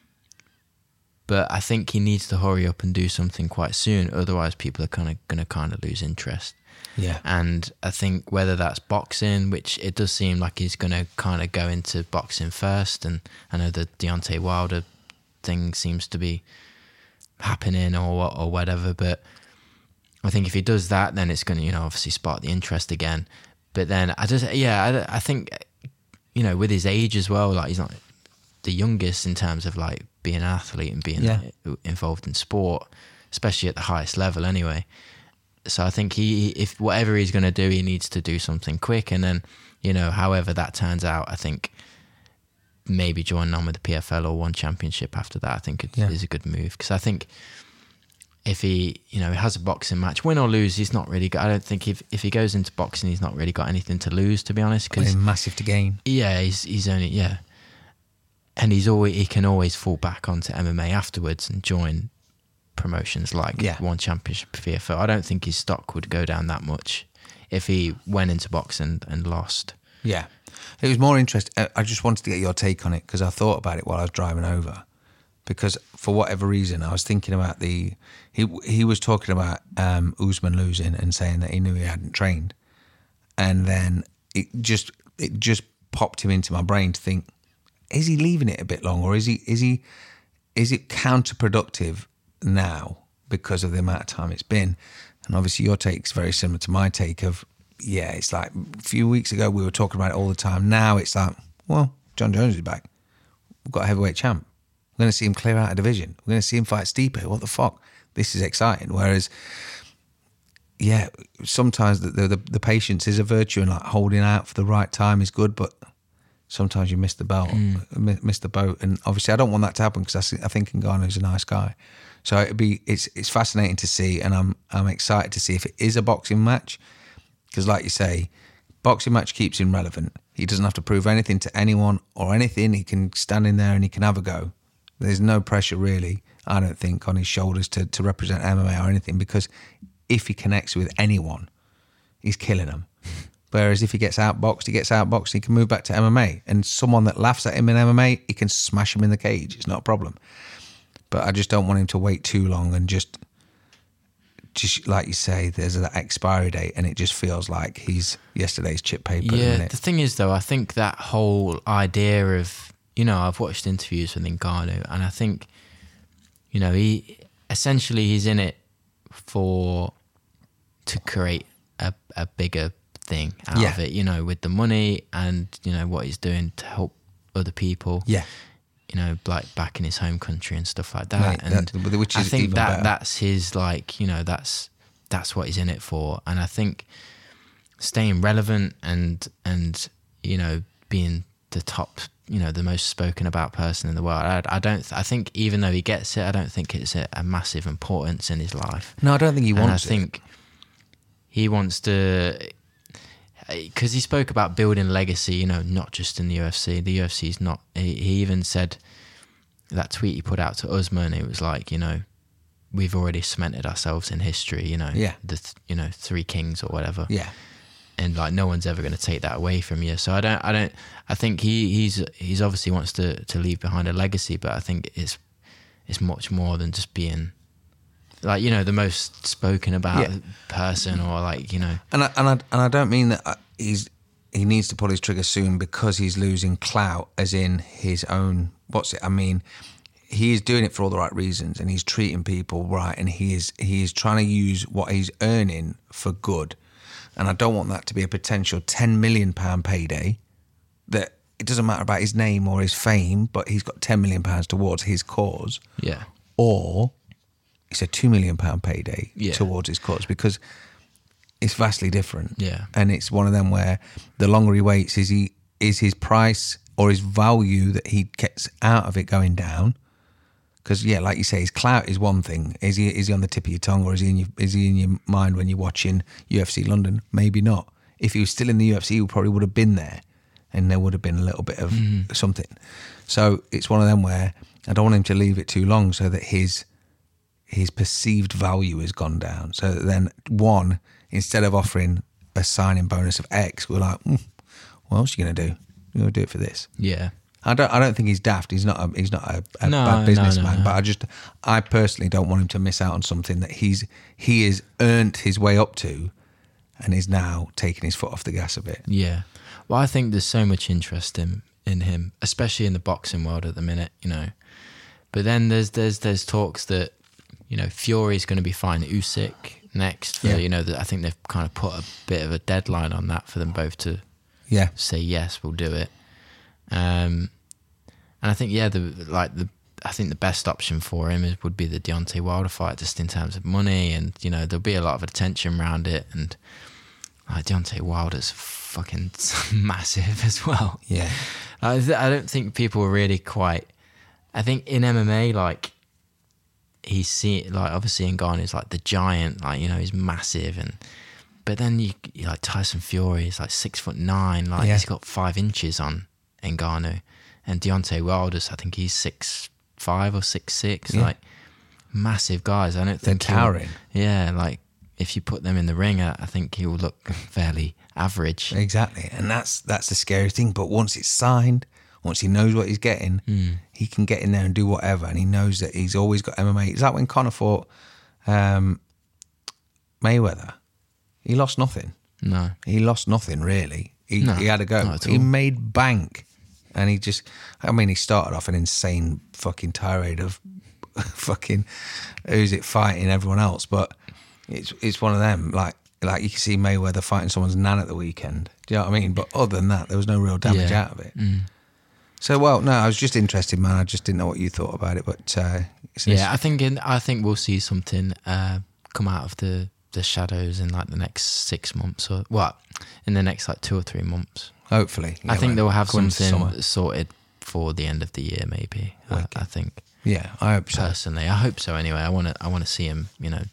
But I think he needs to hurry up and do something quite soon. Otherwise, people are kind of going to kind of lose interest. Yeah. And I think whether that's boxing, which it does seem like he's going to kind of go into boxing first. And I know the Deontay Wilder thing seems to be happening or or whatever. But I think if he does that, then it's going to, you know, obviously spark the interest again. But then I just, yeah, I, I think, you know, with his age as well, like he's not the youngest in terms of like being an athlete and being Yeah. involved in sport, especially at the highest level anyway. So I think he, if whatever he's going to do, he needs to do something quick. And then, you know, however that turns out, I think maybe joining on with the P F L or one championship after that, I think it Yeah. is a good move. Because I think if he, you know, has a boxing match, win or lose, he's not really got, I don't think if, if he goes into boxing, he's not really got anything to lose, to be honest. Because, Massive to gain. yeah, he's, he's only, yeah. And he's always, he can always fall back onto M M A afterwards and join promotions like Yeah. one championship P F L. I don't think his stock would go down that much if he went into boxing and lost. Yeah. It was more interesting. I just wanted to get your take on it because I thought about it while I was driving over. Because for whatever reason, I was thinking about the... He he was talking about um, Usman losing and saying that he knew he hadn't trained. And then it just it just popped him into my brain to think, is he leaving it a bit long, or is he is he is it counterproductive now because of the amount of time it's been? And obviously your take's very similar to my take of yeah, it's like a few weeks ago we were talking about it all the time. Now it's like, well, John Jones is back. We've got a heavyweight champ. We're going to see him clear out a division. We're going to see him fight Stipe. What the fuck? This is exciting. Whereas, yeah, sometimes the, the the patience is a virtue, and like holding out for the right time is good, but sometimes you miss the belt, mm. miss the boat. And obviously I don't want that to happen, because I think Ngannou's a nice guy. So it'd be it's it's fascinating to see, and I'm I'm excited to see if it is a boxing match, because like you say, boxing match keeps him relevant. He doesn't have to prove anything to anyone or anything. He can stand in there and he can have a go. There's no pressure really, I don't think, on his shoulders to, to represent M M A or anything, because if he connects with anyone, he's killing them. Whereas if he gets outboxed, he gets outboxed, he can move back to M M A. And someone that laughs at him in M M A, he can smash him in the cage. It's not a problem. But I just don't want him to wait too long and just, just like you say, there's an expiry date and it just feels like he's yesterday's chip paper. Yeah, the thing is though, I think that whole idea of, you know, I've watched interviews with Ngannou, and I think, you know, he essentially he's in it for, to create a, a bigger thing out yeah. of it, you know, with the money and, you know, what he's doing to help other people. Yeah. You know, like back in his home country and stuff like that. Right, and that, which is I think even that better. that's his, like, you know, that's that's what he's in it for. And I think staying relevant and and you know, being the top, you know, the most spoken about person in the world. I, I don't. I think even though he gets it, I don't think it's a, a massive importance in his life. No, I don't think he and wants I think it. he wants to, because he spoke about building legacy, you know, not just in the U F C. The U F C is not, he, he even said, that tweet he put out to Usman, it was like, you know, we've already cemented ourselves in history, you know, yeah. the, th- you know, three kings or whatever. Yeah. And like, no one's ever going to take that away from you. So I don't, I don't, I think he, he's, he's obviously wants to, to leave behind a legacy, but I think it's, it's much more than just being, like, you know, the most spoken about yeah. person, or like, you know. And I, and I, and I don't mean that he's he needs to pull his trigger soon because he's losing clout, as in his own, what's it, I mean, he is doing it for all the right reasons, and he's treating people right, and he is he is trying to use what he's earning for good. And I don't want that to be a potential ten million pounds payday, that it doesn't matter about his name or his fame, but he's got ten million pounds towards his cause. Yeah. Or it's a two million pounds payday yeah. towards his cause, because it's vastly different. Yeah. And it's one of them where the longer he waits, is he is his price or his value that he gets out of it going down? Because yeah, like you say, his clout is one thing. Is he is he on the tip of your tongue, or is he in your, is he in your mind when you're watching U F C London? Maybe not. If he was still in the U F C, he probably would have been there, and there would have been a little bit of mm. something. So it's one of them where I don't want him to leave it too long, so that his his perceived value has gone down. So that then, one, instead of offering a signing bonus of X, we're like, mm, what else are you going to do? You're going to do it for this. Yeah. I don't. I don't think he's daft. He's not. A, he's not a, a no, bad businessman. no, no, no. But I just, I personally don't want him to miss out on something that he's he has earned his way up to, and is now taking his foot off the gas a bit. Yeah. Well, I think there's so much interest in in him, especially in the boxing world at the minute. You know, but then there's there's there's talks that, you know, Fury's going to be fighting Usyk next. For, yeah. You know, I think they've kind of put a bit of a deadline on that for them both to yeah. say, yes, we'll do it. Um, and I think, yeah, the like the I think the best option for him is, would be the Deontay Wilder fight, just in terms of money, and, you know, there'll be a lot of attention around it. And like, Deontay Wilder's fucking massive as well. Yeah. I, th- I don't think people are really quite, I think in M M A, like, he's seen, like, obviously Ngannou is like the giant, like, you know, he's massive, and but then you, you like Tyson Fury is like six foot nine, like yeah. he's got five inches on Ngannou, and Deontay Wilder's, I think he's six five or six six, yeah. like massive guys. I don't think they're towering. Yeah, like if you put them in the ring, I, I think he will look fairly average. Exactly, and that's that's the scary thing. But once it's signed, once he knows what he's getting, mm. he can get in there and do whatever, and he knows that he's always got M M A. It's like when Conor fought um, Mayweather. He lost nothing. No. He lost nothing, really. He, no, he had to go. He made bank. And he just, I mean, he started off an insane fucking tirade of fucking, who's it fighting everyone else. But it's it's one of them, like, like you can see Mayweather fighting someone's nan at the weekend. Do you know what I mean? But other than that, there was no real damage Yeah. out of it. Mm. So, well, no, I was just interested, man. I just didn't know what you thought about it. But uh, it's, Yeah, I think in, I think we'll see something uh, come out of the, the shadows in like the next six months or what, in the next like two or three months. hopefully. I yeah, think man, they'll have coming to something summer. sorted for the end of the year, maybe. I, Wicked. I think Yeah, I hope so. personally, I hope so. Anyway, I want to I want to see him, you know,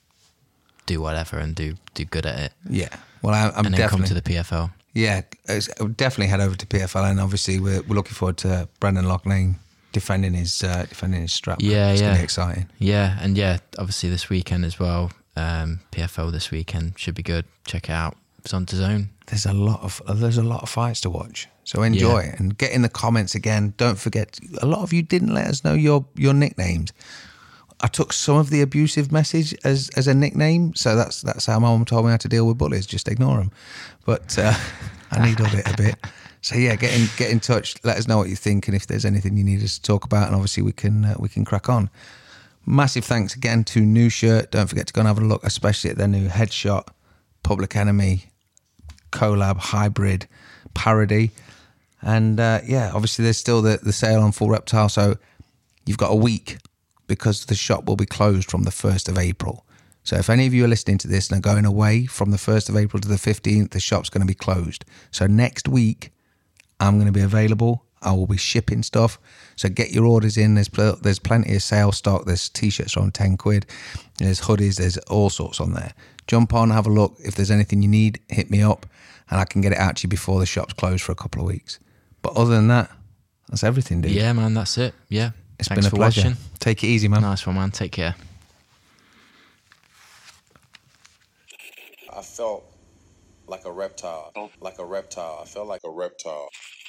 do whatever and do do good at it, Yeah. Well, I, I'm and then come definitely to the P F L. Yeah, it's- I'll definitely head over to P F L, and obviously we're, we're looking forward to Brendan Loughnane defending his uh, defending his strap. Yeah, it's yeah. gonna be exciting. Yeah, and yeah, obviously this weekend as well. Um, P F L this weekend should be good. Check it out. It's on DAZN. There's a lot of there's a lot of fights to watch, so enjoy Yeah. it and get in the comments again. Don't forget, a lot of you didn't let us know your your nicknames. I took some of the abusive message as as a nickname, so that's that's how my mum told me how to deal with bullies. Just ignore them. But uh, I needled it a bit. So yeah, get in get in touch. Let us know what you think, and if there's anything you need us to talk about, and obviously we can uh, we can crack on. Massive thanks again to New Shirt. Don't forget to go and have a look, especially at their new Headshot, Public Enemy, collab, hybrid, parody. And uh, yeah, obviously there's still the, the sale on Full Reptile, so you've got a week because the shop will be closed from the first of April. So if any of you are listening to this and are going away from the first of April to the fifteenth, the shop's going to be closed. So next week, I'm going to be available. I will be shipping stuff. So get your orders in. There's pl- there's plenty of sale stock. There's t-shirts from ten quid. There's hoodies. There's all sorts on there. Jump on, have a look. If there's anything you need, hit me up and I can get it out to you before the shop's closed for a couple of weeks. But other than that, that's everything, dude. Yeah, man, that's it. Yeah, It's thanks been a for pleasure. watching. Take it easy, man. Nice one, man. Take care. I felt like a reptile. Like a reptile. I felt like a reptile.